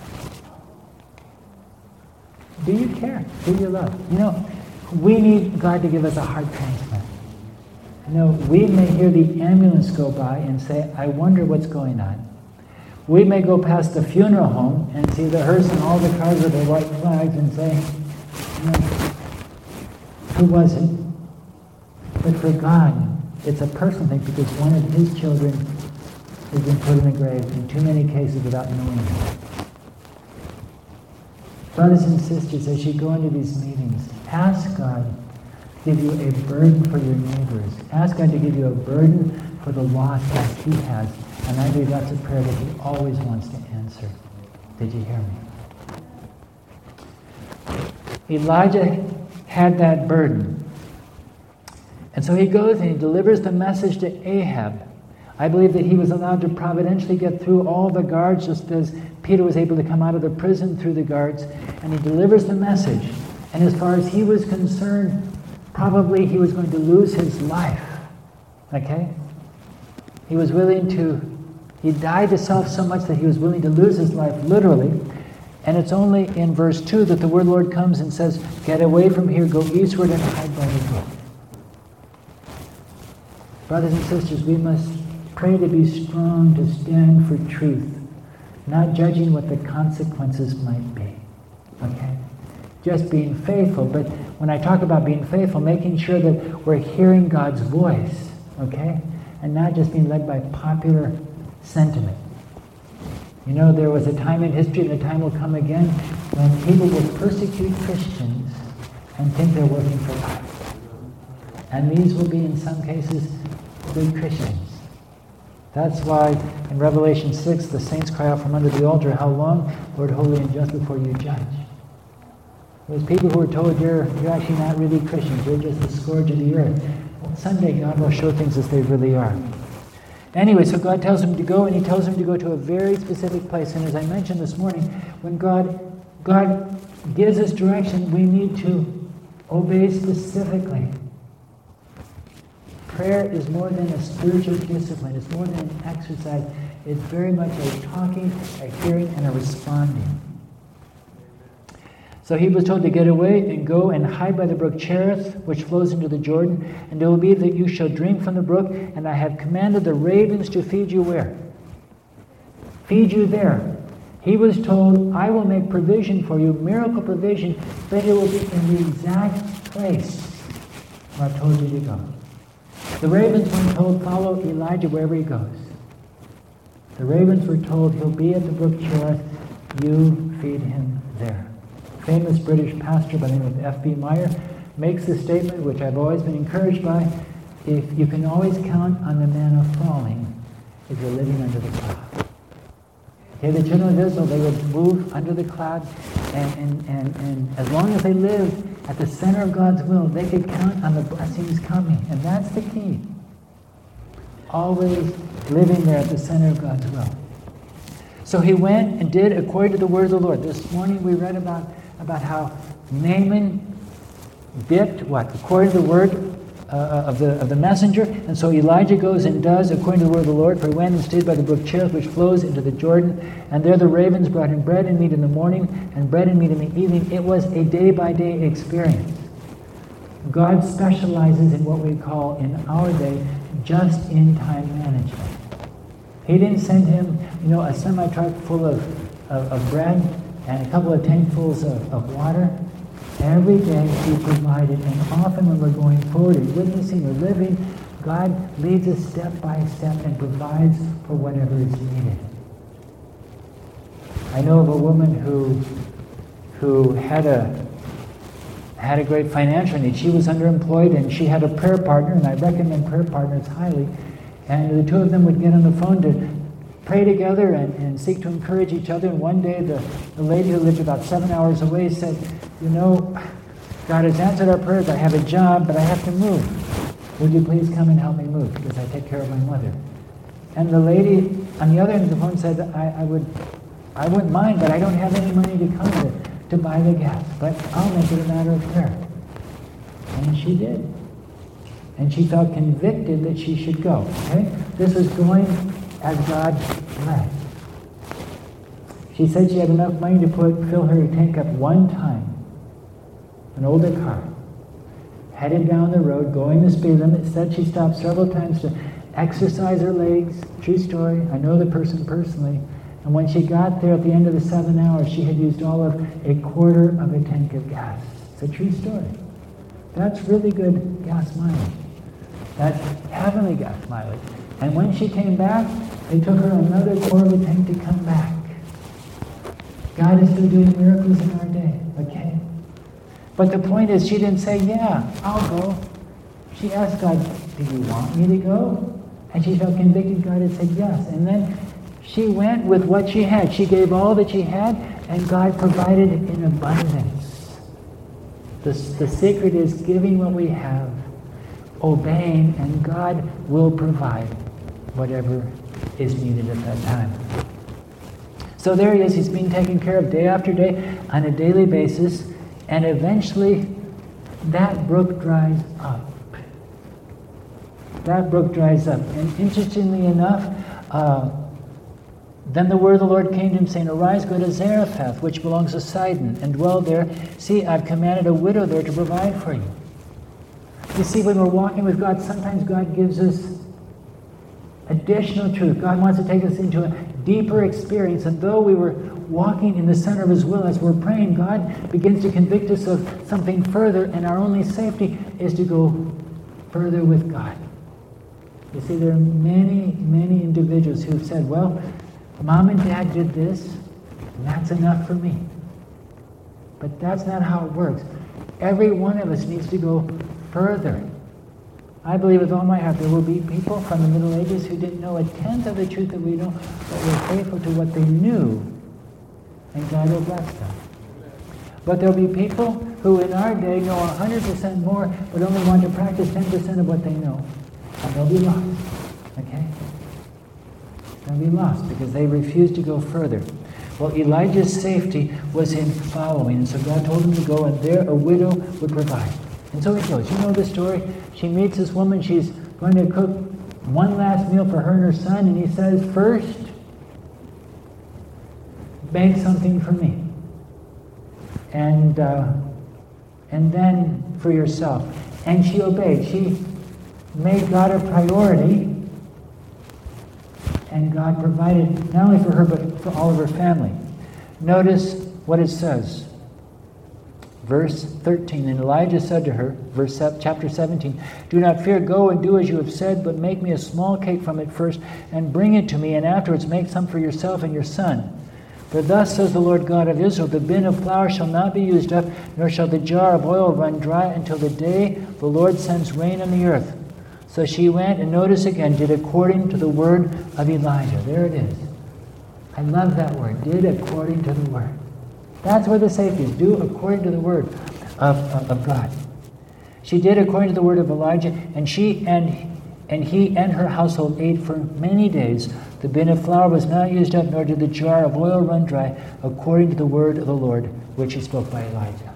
Do you care? Do you love? You know, we need God to give us a heart transplant. You know, we may hear the ambulance go by and say, I wonder what's going on. We may go past the funeral home and see the hearse and all the cars with their white flags and say, you know, who was it? But for God, it's a personal thing because one of his children has been put in the grave in too many cases without knowing it. Brothers and sisters, as you go into these meetings, ask God to give you a burden for your neighbors. Ask God to give you a burden for the lost as he has. And I believe that's a prayer that he always wants to answer. Did you hear me? Elijah had that burden. And so he goes and he delivers the message to Ahab. I believe that he was allowed to providentially get through all the guards, just as Peter was able to come out of the prison through the guards. And he delivers the message. And as far as he was concerned, probably he was going to lose his life. Okay? He was willing to, he died to self so much that he was willing to lose his life, literally. And it's only in verse two that the word Lord comes and says, get away from here, go eastward and hide by the brook. Brothers and sisters, we must pray to be strong, to stand for truth, not judging what the consequences might be. Okay? Just being faithful. But when I talk about being faithful, making sure that we're hearing God's voice, okay? And not just being led by popular sentiment. You know, there was a time in history, and a time will come again, when people will persecute Christians and think they're working for God. And these will be, in some cases, good Christians. That's why in Revelation six, the saints cry out from under the altar, how long, Lord, holy and just, before you judge? There's people who are told you're, you're actually not really Christians, you're just the scourge of the earth. Well, someday God will show things as they really are. Anyway, so God tells him to go, and he tells him to go to a very specific place. And as I mentioned this morning, when God, God gives us direction, we need to obey specifically. Prayer is more than a spiritual discipline. It's more than an exercise. It's very much a talking, a hearing, and a responding. So he was told to get away and go and hide by the brook Cherith, which flows into the Jordan. And it will be that you shall drink from the brook, and I have commanded the ravens to feed you where? Feed you there. He was told, I will make provision for you, miracle provision, but it will be in the exact place where I've told you to go. The ravens were told, follow Elijah wherever he goes. The ravens were told, he'll be at the brook Cherith, you feed him there. Famous British pastor by the name of F B Meyer makes this statement, which I've always been encouraged by: if you can always count on the manna falling if you're living under the cloud. Okay, the children of Israel, they would move under the cloud, and, and, and, and as long as they lived at the center of God's will, they could count on the blessings coming. And that's the key. Always living there at the center of God's will. So he went and did according to the word of the Lord. This morning we read about about how Naaman dipped, what, according to the word uh, of the of the messenger. And so Elijah goes and does according to the word of the Lord, for he went and stayed by the brook Cherith, which flows into the Jordan. And there the ravens brought him bread and meat in the morning, and bread and meat in the evening. It was a day-by-day experience. God specializes in what we call, in our day, just-in-time management. He didn't send him, you know, a semi-truck full of, of, of bread and a couple of tankfuls of, of water. Every day he provided, and often when we're going forward and witnessing or living, God leads us step by step and provides for whatever is needed. I know of a woman who who had a had a great financial need. She was underemployed, and she had a prayer partner, and I recommend prayer partners highly. And the two of them would get on the phone to pray together and, and seek to encourage each other. And one day the, the lady who lived about seven hours away said, you know, God has answered our prayers. I have a job, but I have to move. Would you please come and help me move, because I take care of my mother. And the lady on the other end of the phone said, I, I would I wouldn't mind, but I don't have any money to come to, to buy the gas. But I'll make it a matter of prayer. And she did. And she felt convicted that she should go. Okay? This was going as God led. She said she had enough money to put fill her tank up one time. An older car. Headed down the road, going the speed limit. Said she stopped several times to exercise her legs. True story. I know the person personally. And when she got there at the end of the seven hours, she had used all of a quarter of a tank of gas. It's a true story. That's really good gas mileage. That's heavenly gas mileage. And when she came back, they took her another quarter of a tank to come back. God is still doing miracles in our day, okay? But the point is, she didn't say, yeah, I'll go. She asked God, do you want me to go? And she felt convicted. God had said yes. And then she went with what she had. She gave all that she had, and God provided in abundance. The, the secret is giving what we have, obeying, and God will provide whatever is needed at that time. So there he is. He's being taken care of day after day on a daily basis, and eventually that brook dries up. That brook dries up. And interestingly enough, uh, then the word of the Lord came to him, saying, Arise, go to Zarephath, which belongs to Sidon, and dwell there. See, I've commanded a widow there to provide for you. You see, when we're walking with God, sometimes God gives us additional truth. God wants to take us into a deeper experience. And though we were walking in the center of his will as we're praying, God begins to convict us of something further, and our only safety is to go further with God. You see, there are many, many individuals who've said, well, Mom and Dad did this, and that's enough for me. But that's not how it works. Every one of us needs to go further. I believe with all my heart there will be people from the Middle Ages who didn't know a tenth of the truth that we know, but were faithful to what they knew, and God will bless them. But there'll be people who in our day know one hundred percent more, but only want to practice ten percent of what they know. And they'll be lost. Okay? They'll be lost because they refuse to go further. Well, Elijah's safety was in following. And so God told him to go, and there a widow would provide. And so he goes. You know the story? She meets this woman. She's going to cook one last meal for her and her son. And he says, first, bake something for me. And, uh, and then for yourself. And she obeyed. She made God a priority. And God provided not only for her, but for all of her family. Notice what it says. Verse thirteen, and Elijah said to her, verse chapter seventeen, Do not fear, go and do as you have said, but make me a small cake from it first, and bring it to me, and afterwards make some for yourself and your son. For thus says the Lord God of Israel, the bin of flour shall not be used up, nor shall the jar of oil run dry until the day the Lord sends rain on the earth. So she went, and notice again, did according to the word of Elijah. There it is. I love that word, did according to the word. That's where the safety is. Do according to the word of, of, of God. She did according to the word of Elijah, and she and, and he and her household ate for many days. The bin of flour was not used up, nor did the jar of oil run dry, according to the word of the Lord, which he spoke by Elijah.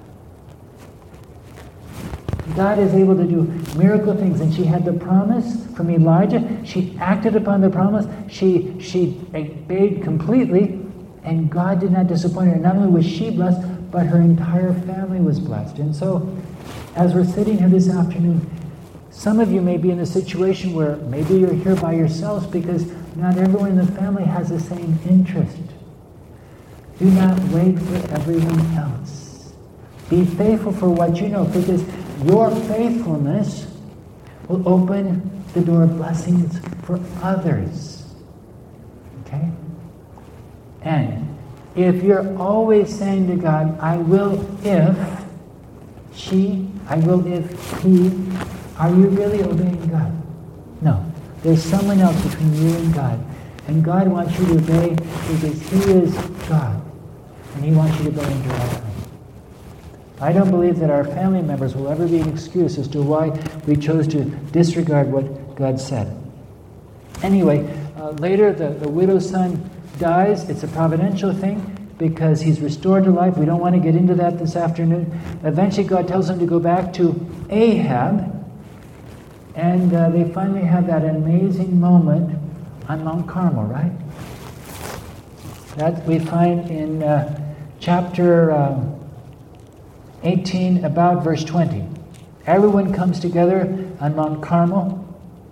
God is able to do miracle things, and she had the promise from Elijah. She acted upon the promise. She she obeyed completely, and God did not disappoint her. Not only was she blessed, but her entire family was blessed. And so, as we're sitting here this afternoon, some of you may be in a situation where maybe you're here by yourselves because not everyone in the family has the same interest. Do not wait for everyone else. Be faithful for what you know, because your faithfulness will open the door of blessings for others. Okay? And if you're always saying to God, I will if she, I will if he, are you really obeying God? No. There's someone else between you and God. And God wants you to obey because he is God. And he wants you to obey him directly. I don't believe that our family members will ever be an excuse as to why we chose to disregard what God said. Anyway, uh, later the, the widow's son dies. It's a providential thing because he's restored to life. We don't want to get into that this afternoon. Eventually God tells him to go back to Ahab, and uh, they finally have that amazing moment on Mount Carmel, right? That we find in uh, chapter uh, eighteen, about verse twenty. Everyone comes together on Mount Carmel.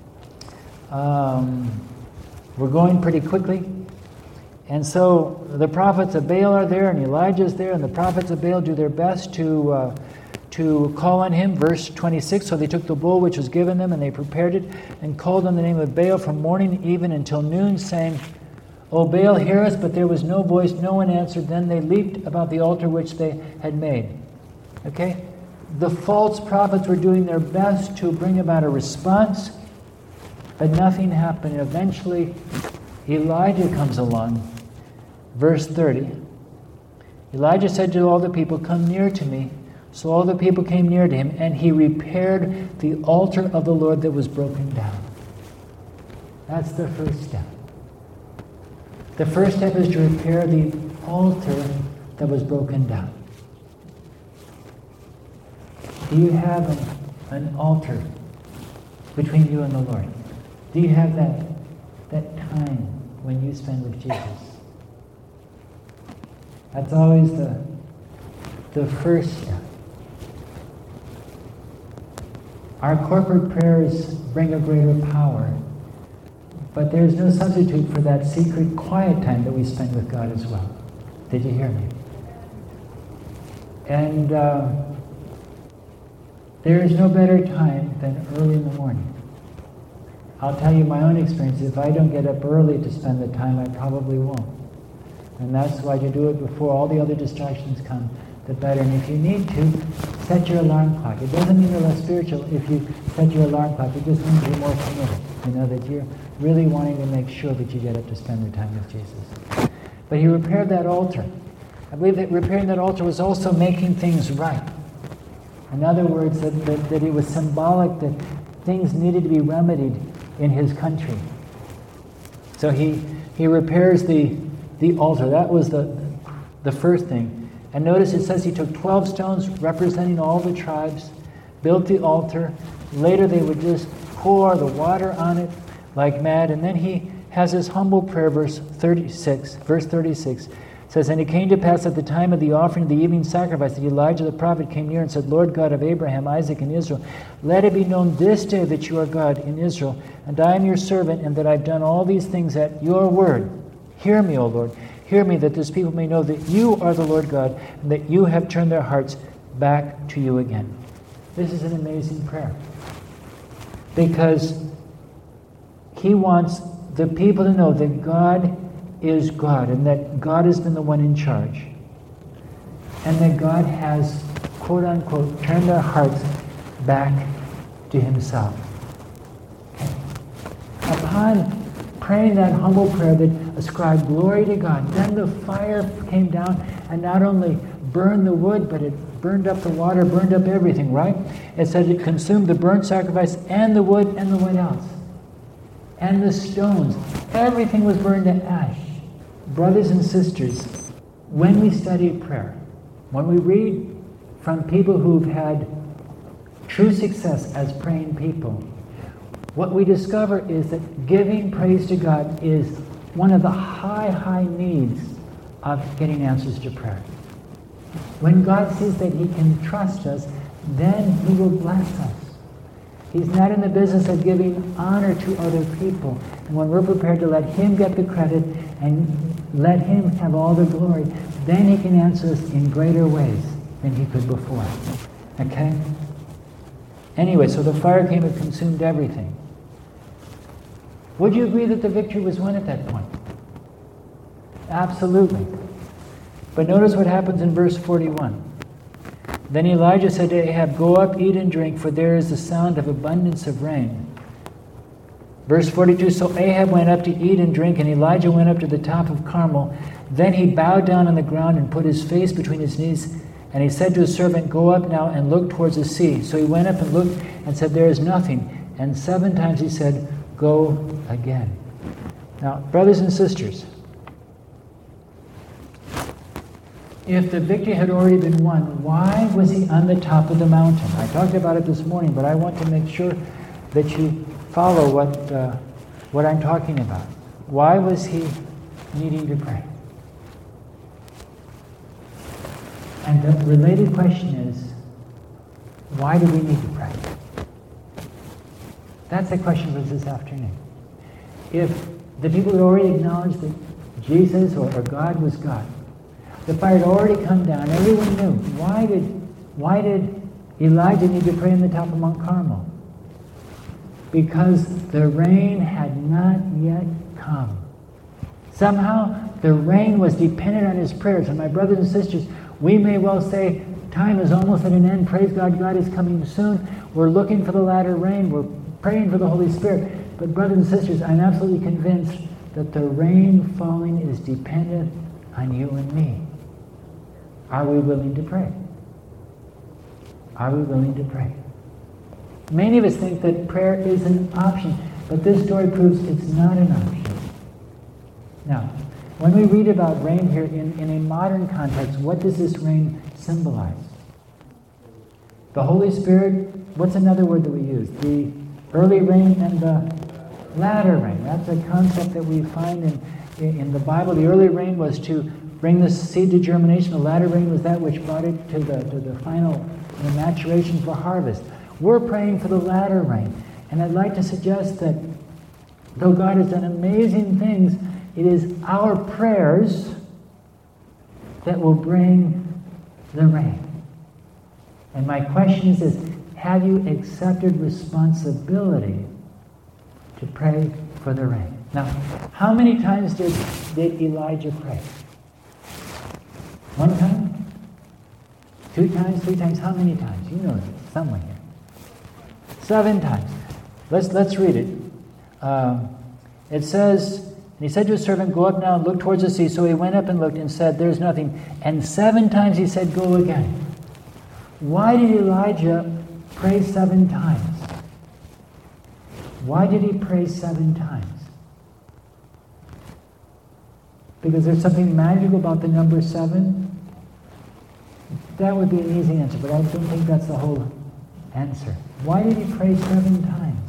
Um, we're going pretty quickly. And so the prophets of Baal are there, and Elijah's there, and the prophets of Baal do their best to uh, to call on him. Verse twenty-six, so they took the bull which was given them, and they prepared it, and called on the name of Baal from morning even until noon, saying, O Baal, hear us. But there was no voice, no one answered. Then they leaped about the altar which they had made. Okay? The false prophets were doing their best to bring about a response, but nothing happened. Eventually, Elijah comes along. Verse thirty. Elijah said to all the people, Come near to me. So all the people came near to him, and he repaired the altar of the Lord that was broken down. That's the first step. The first step is to repair the altar that was broken down. Do you have an, an altar between you and the Lord? Do you have that, that time when you spend with Jesus? That's always the, the first step. Our corporate prayers bring a greater power, but there's no substitute for that secret quiet time that we spend with God as well. Did you hear me? And uh, there is no better time than early in the morning. I'll tell you my own experience. If I don't get up early to spend the time, I probably won't. And that's why you do it before all the other distractions come, the better. And if you need to, set your alarm clock. It doesn't mean you're less spiritual if you set your alarm clock. It just means you're more committed. You know, that you're really wanting to make sure that you get up to spend the time with Jesus. But he repaired that altar. I believe that repairing that altar was also making things right. In other words, that, that, that it was symbolic that things needed to be remedied in his country. So he he repairs the, the altar. That was the, the first thing. And notice it says he took twelve stones representing all the tribes, built the altar. Later they would just pour the water on it like mad. And then he has his humble prayer, verse thirty-six. Verse thirty-six says, "And it came to pass at the time of the offering of the evening sacrifice that Elijah the prophet came near and said, Lord God of Abraham, Isaac, and Israel, let it be known this day that you are God in Israel, and I am your servant, and that I've done all these things at your word. Hear me, O Lord. Hear me, that this people may know that you are the Lord God, and that you have turned their hearts back to you again." This is an amazing prayer, because he wants the people to know that God is God, and that God has been the one in charge, and that God has, quote unquote, turned their hearts back to himself. Okay. Upon praying that humble prayer that ascribed glory to God, then the fire came down and not only burned the wood, but it burned up the water, burned up everything, right? It said it consumed the burnt sacrifice and the wood and the what else? And the stones. Everything was burned to ash. Brothers and sisters, when we study prayer, when we read from people who've had true success as praying people, what we discover is that giving praise to God is one of the high, high needs of getting answers to prayer. When God sees that he can trust us, then he will bless us. He's not in the business of giving honor to other people. And when we're prepared to let him get the credit and let him have all the glory, then he can answer us in greater ways than he could before. Okay? Anyway, so the fire came and consumed everything. Would you agree that the victory was won at that point? Absolutely. But notice what happens in verse forty-one. Then Elijah said to Ahab, "Go up, eat and drink, for there is the sound of abundance of rain." Verse forty-two, so Ahab went up to eat and drink, and Elijah went up to the top of Carmel. Then he bowed down on the ground and put his face between his knees, and he said to his servant, "Go up now and look towards the sea." So he went up and looked and said, "There is nothing." And seven times he said, "Go again." Now, brothers and sisters, if the victory had already been won, why was he on the top of the mountain? I talked about it this morning, but I want to make sure that you follow what uh, what I'm talking about. Why was he needing to pray? And the related question is, why do we need to pray? That's the question for this afternoon. If the people had already acknowledged that Jesus or, or God was God, the fire had already come down, everyone knew. Why did, why did Elijah need to pray on the top of Mount Carmel? Because the rain had not yet come. Somehow, the rain was dependent on his prayers. And my brothers and sisters, we may well say, time is almost at an end. Praise God, God is coming soon. We're looking for the latter rain. We're praying for the Holy Spirit. But brothers and sisters, I'm absolutely convinced that the rain falling is dependent on you and me. Are we willing to pray? Are we willing to pray? Many of us think that prayer is an option, but this story proves it's not an option. Now, when we read about rain here in, in a modern context, what does this rain symbolize? The Holy Spirit, what's another word that we use? The early rain and the latter rain. That's a concept that we find in, in, in the Bible. The early rain was to bring the seed to germination. The latter rain was that which brought it to the, to the final the maturation for harvest. We're praying for the latter rain. And I'd like to suggest that though God has done amazing things, it is our prayers that will bring the rain. And my question is this: have you accepted responsibility to pray for the rain? Now, how many times did, did Elijah pray? One time? Two times? Three times? How many times? You know it. Someone here. Seven times. Let's, let's read it. Um, it says, and he said to his servant, "Go up now and look towards the sea." So he went up and looked and said, "There's nothing." And seven times he said, "Go again." Why did Elijah pray seven times? Why did he pray seven times? Because there's something magical about the number seven? That would be an easy answer, but I don't think that's the whole answer. Why did he pray seven times?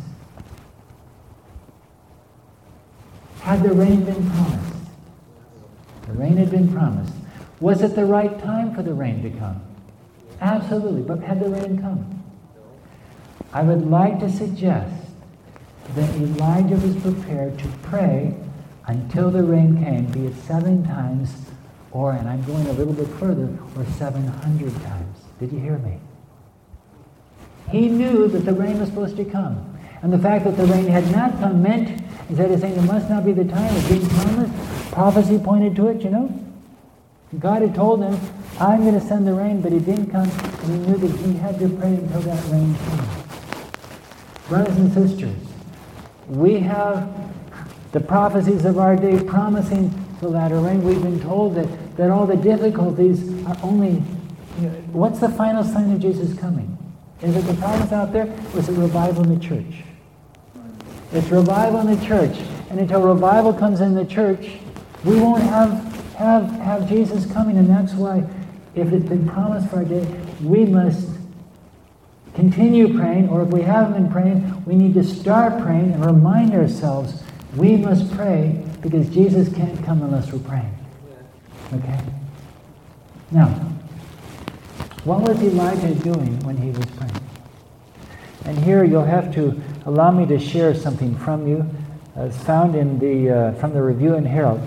Had the rain been promised? The rain had been promised. Was it the right time for the rain to come? Absolutely, but had the rain come? I would like to suggest that Elijah was prepared to pray until the rain came, be it seven times, or, and I'm going a little bit further, or seven hundred times. Did you hear me? He knew that the rain was supposed to come. And the fact that the rain had not come meant, instead of saying it must not be the time, it being promised, prophecy pointed to it, you know? God had told him, I'm going to send the rain, but it didn't come, and he knew that he had to pray until that rain came. Brothers and sisters, we have the prophecies of our day promising the latter rain. We've been told that, that all the difficulties are only, you know, what's the final sign of Jesus coming? Is it the promise out there, or is it revival in the church? It's revival in the church. And until revival comes in the church, we won't have, have, have Jesus coming. And that's why, if it's been promised for our day, we must continue praying, or if we haven't been praying, we need to start praying and remind ourselves we must pray, because Jesus can't come unless we're praying. Okay? Now, what was Elijah doing when he was praying? And here you'll have to allow me to share something from you, as found in the uh, from the Review and Herald,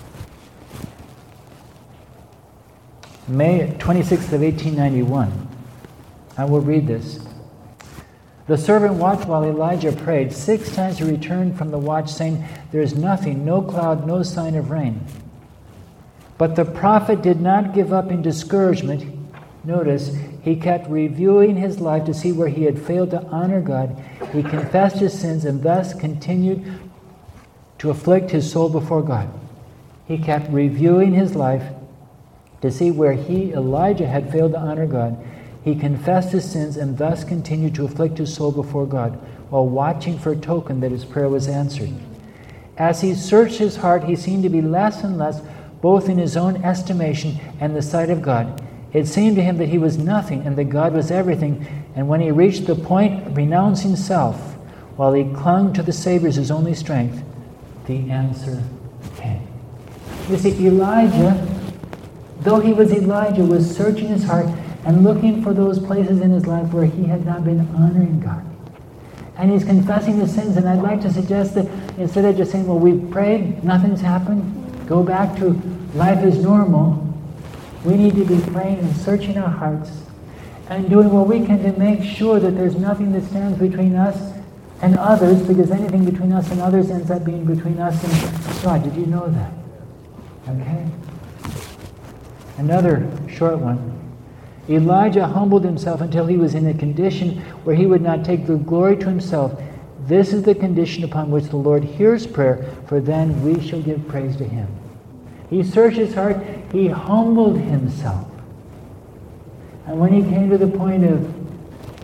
May twenty-sixth of eighteen ninety-one. I will read this. The servant watched while Elijah prayed. Six times he returned from the watch, saying, "There is nothing, no cloud, no sign of rain." But the prophet did not give up in discouragement. Notice, he kept reviewing his life to see where he had failed to honor God. He confessed his sins and thus continued to afflict his soul before God. He kept reviewing his life to see where he, Elijah, had failed to honor God. He confessed his sins and thus continued to afflict his soul before God, while watching for a token that his prayer was answered. As he searched his heart, he seemed to be less and less, both in his own estimation and the sight of God. It seemed to him that he was nothing and that God was everything. And when he reached the point of renouncing self, while he clung to the Savior as his only strength, the answer came. You see, Elijah, though he was Elijah, was searching his heart and looking for those places in his life where he had not been honoring God. And he's confessing his sins. And I'd like to suggest that instead of just saying, well, we've prayed, nothing's happened, go back to life as normal, we need to be praying and searching our hearts and doing what we can to make sure that there's nothing that stands between us and others, because anything between us and others ends up being between us and God. Did you know that? Okay? Another short one. Elijah humbled himself until he was in a condition where he would not take the glory to himself. This is the condition upon which the Lord hears prayer, for then we shall give praise to him. He searched his heart. He humbled himself. And when he came to the point of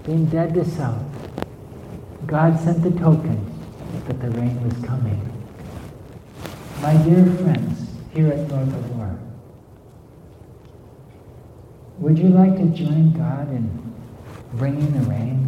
being dead to self, God sent the tokens that the rain was coming. My dear friends here at North Aurora, would you like to join God in bringing the rain?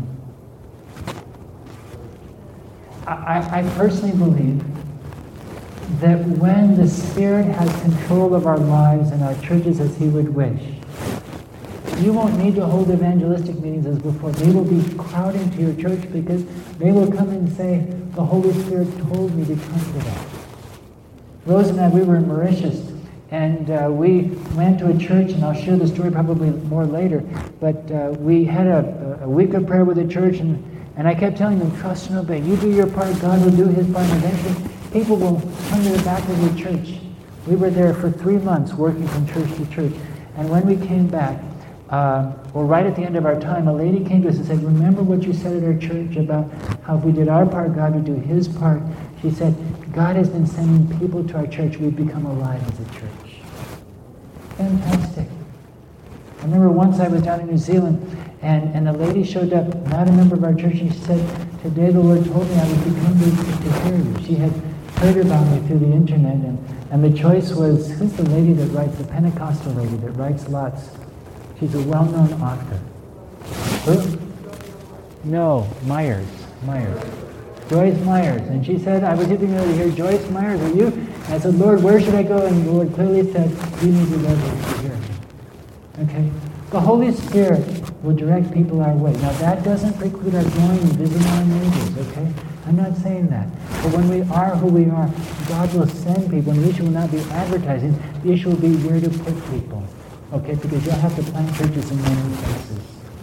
I, I personally believe that when the Spirit has control of our lives and our churches as He would wish, you won't need to hold evangelistic meetings as before. They will be crowding to your church because they will come and say, the Holy Spirit told me to come to that. Rose and I, we were in Mauritius, and uh, we went to a church, and I'll share the story probably more later, but uh, we had a, a week of prayer with the church, and, and I kept telling them, trust and obey. You do your part, God will do His part, and eventually people will come to the back of your church. We were there for three months working from church to church, and when we came back, Uh, well, right at the end of our time, a lady came to us and said, remember what you said at our church about how if we did our part, God would do His part. She said, God has been sending people to our church. We've become alive as a church. Fantastic. I remember once I was down in New Zealand, and, and a lady showed up, not a member of our church, and she said, today the Lord told me I would become to, to hear you. She had heard about me through the internet, and, and the choice was, who's the lady that writes, the Pentecostal lady that writes lots? She's a well-known author. Who? No, Myers. Myers. Joyce Myers. And she said, I was even able to hear Joyce Myers, are you? And I said, Lord, where should I go? And the Lord clearly said, you need to go to hear me. Okay? The Holy Spirit will direct people our way. Now that doesn't preclude our going and visiting our neighbors, okay? I'm not saying that. But when we are who we are, God will send people, and the issue will not be advertising. The issue will be where to put people. Okay, because you'll have to plant churches in many places.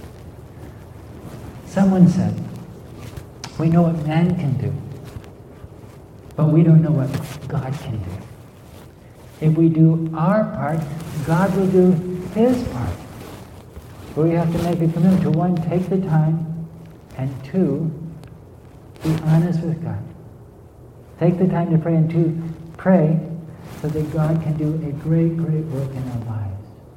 Someone said, we know what man can do, but we don't know what God can do. If we do our part, God will do His part. But we have to make a commitment to, one, take the time, and two, be honest with God. Take the time to pray, and two, pray so that God can do a great, great work in our lives.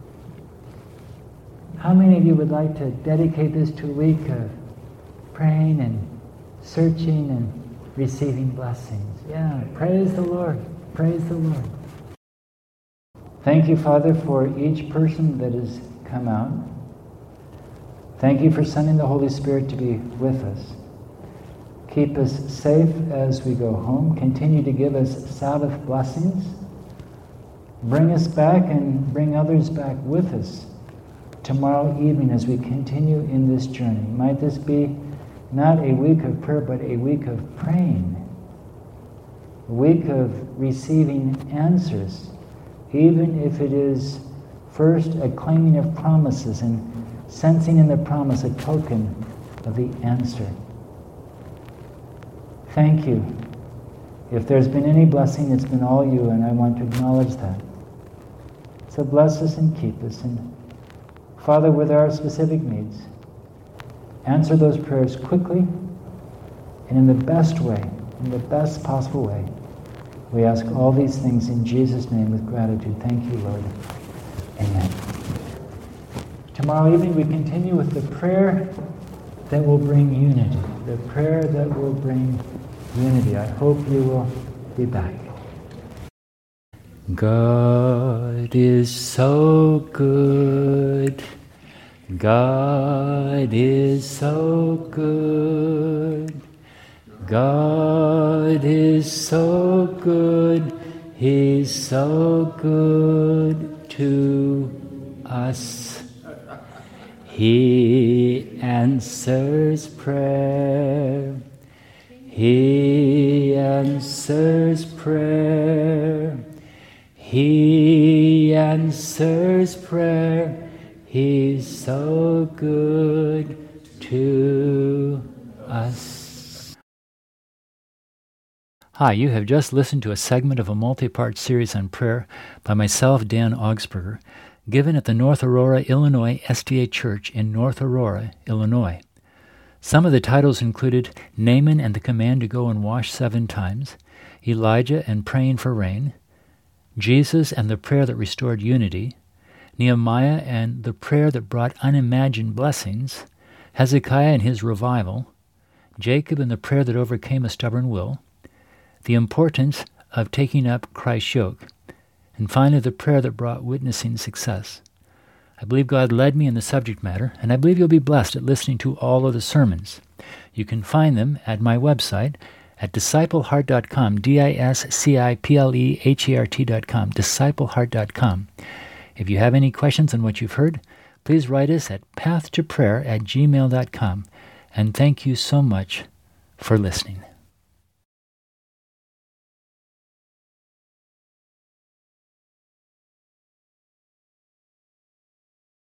How many of you would like to dedicate this to a week of praying and searching and receiving blessings? Yeah, praise the Lord. Praise the Lord. Thank you, Father, for each person that has come out. Thank you for sending the Holy Spirit to be with us. Keep us safe as we go home. Continue to give us Sabbath blessings. Bring us back and bring others back with us tomorrow evening as we continue in this journey. Might this be not a week of prayer, but a week of praying, a week of receiving answers, even if it is first a claiming of promises and sensing in the promise a token of the answer. Thank you. If there's been any blessing, it's been all you, and I want to acknowledge that. So bless us and keep us. And Father, with our specific needs, answer those prayers quickly and in the best way, in the best possible way. We ask all these things in Jesus' name with gratitude. Thank you, Lord. Amen. Tomorrow evening we continue with the prayer that will bring unity. The prayer that will bring unity. I hope you will be back. God is so good. God is so good. God is so good. He's so good to us. He answers prayer. He answers prayer. He answers prayer. He's so good to us. Hi, you have just listened to a segment of a multi-part series on prayer by myself, Dan Augsburger, given at the North Aurora, Illinois S D A Church in North Aurora, Illinois. Some of the titles included Naaman and the command to go and wash seven times, Elijah and praying for rain, Jesus and the prayer that restored unity, Nehemiah and the prayer that brought unimagined blessings, Hezekiah and his revival, Jacob and the prayer that overcame a stubborn will, the importance of taking up Christ's yoke, and finally the prayer that brought witnessing success. I believe God led me in the subject matter, and I believe you'll be blessed at listening to all of the sermons. You can find them at my website at disciple heart dot com, D I S C I P L E H E R T dot com, disciple heart dot com. If you have any questions on what you've heard, please write us at path to prayer at gmail dot com. And thank you so much for listening.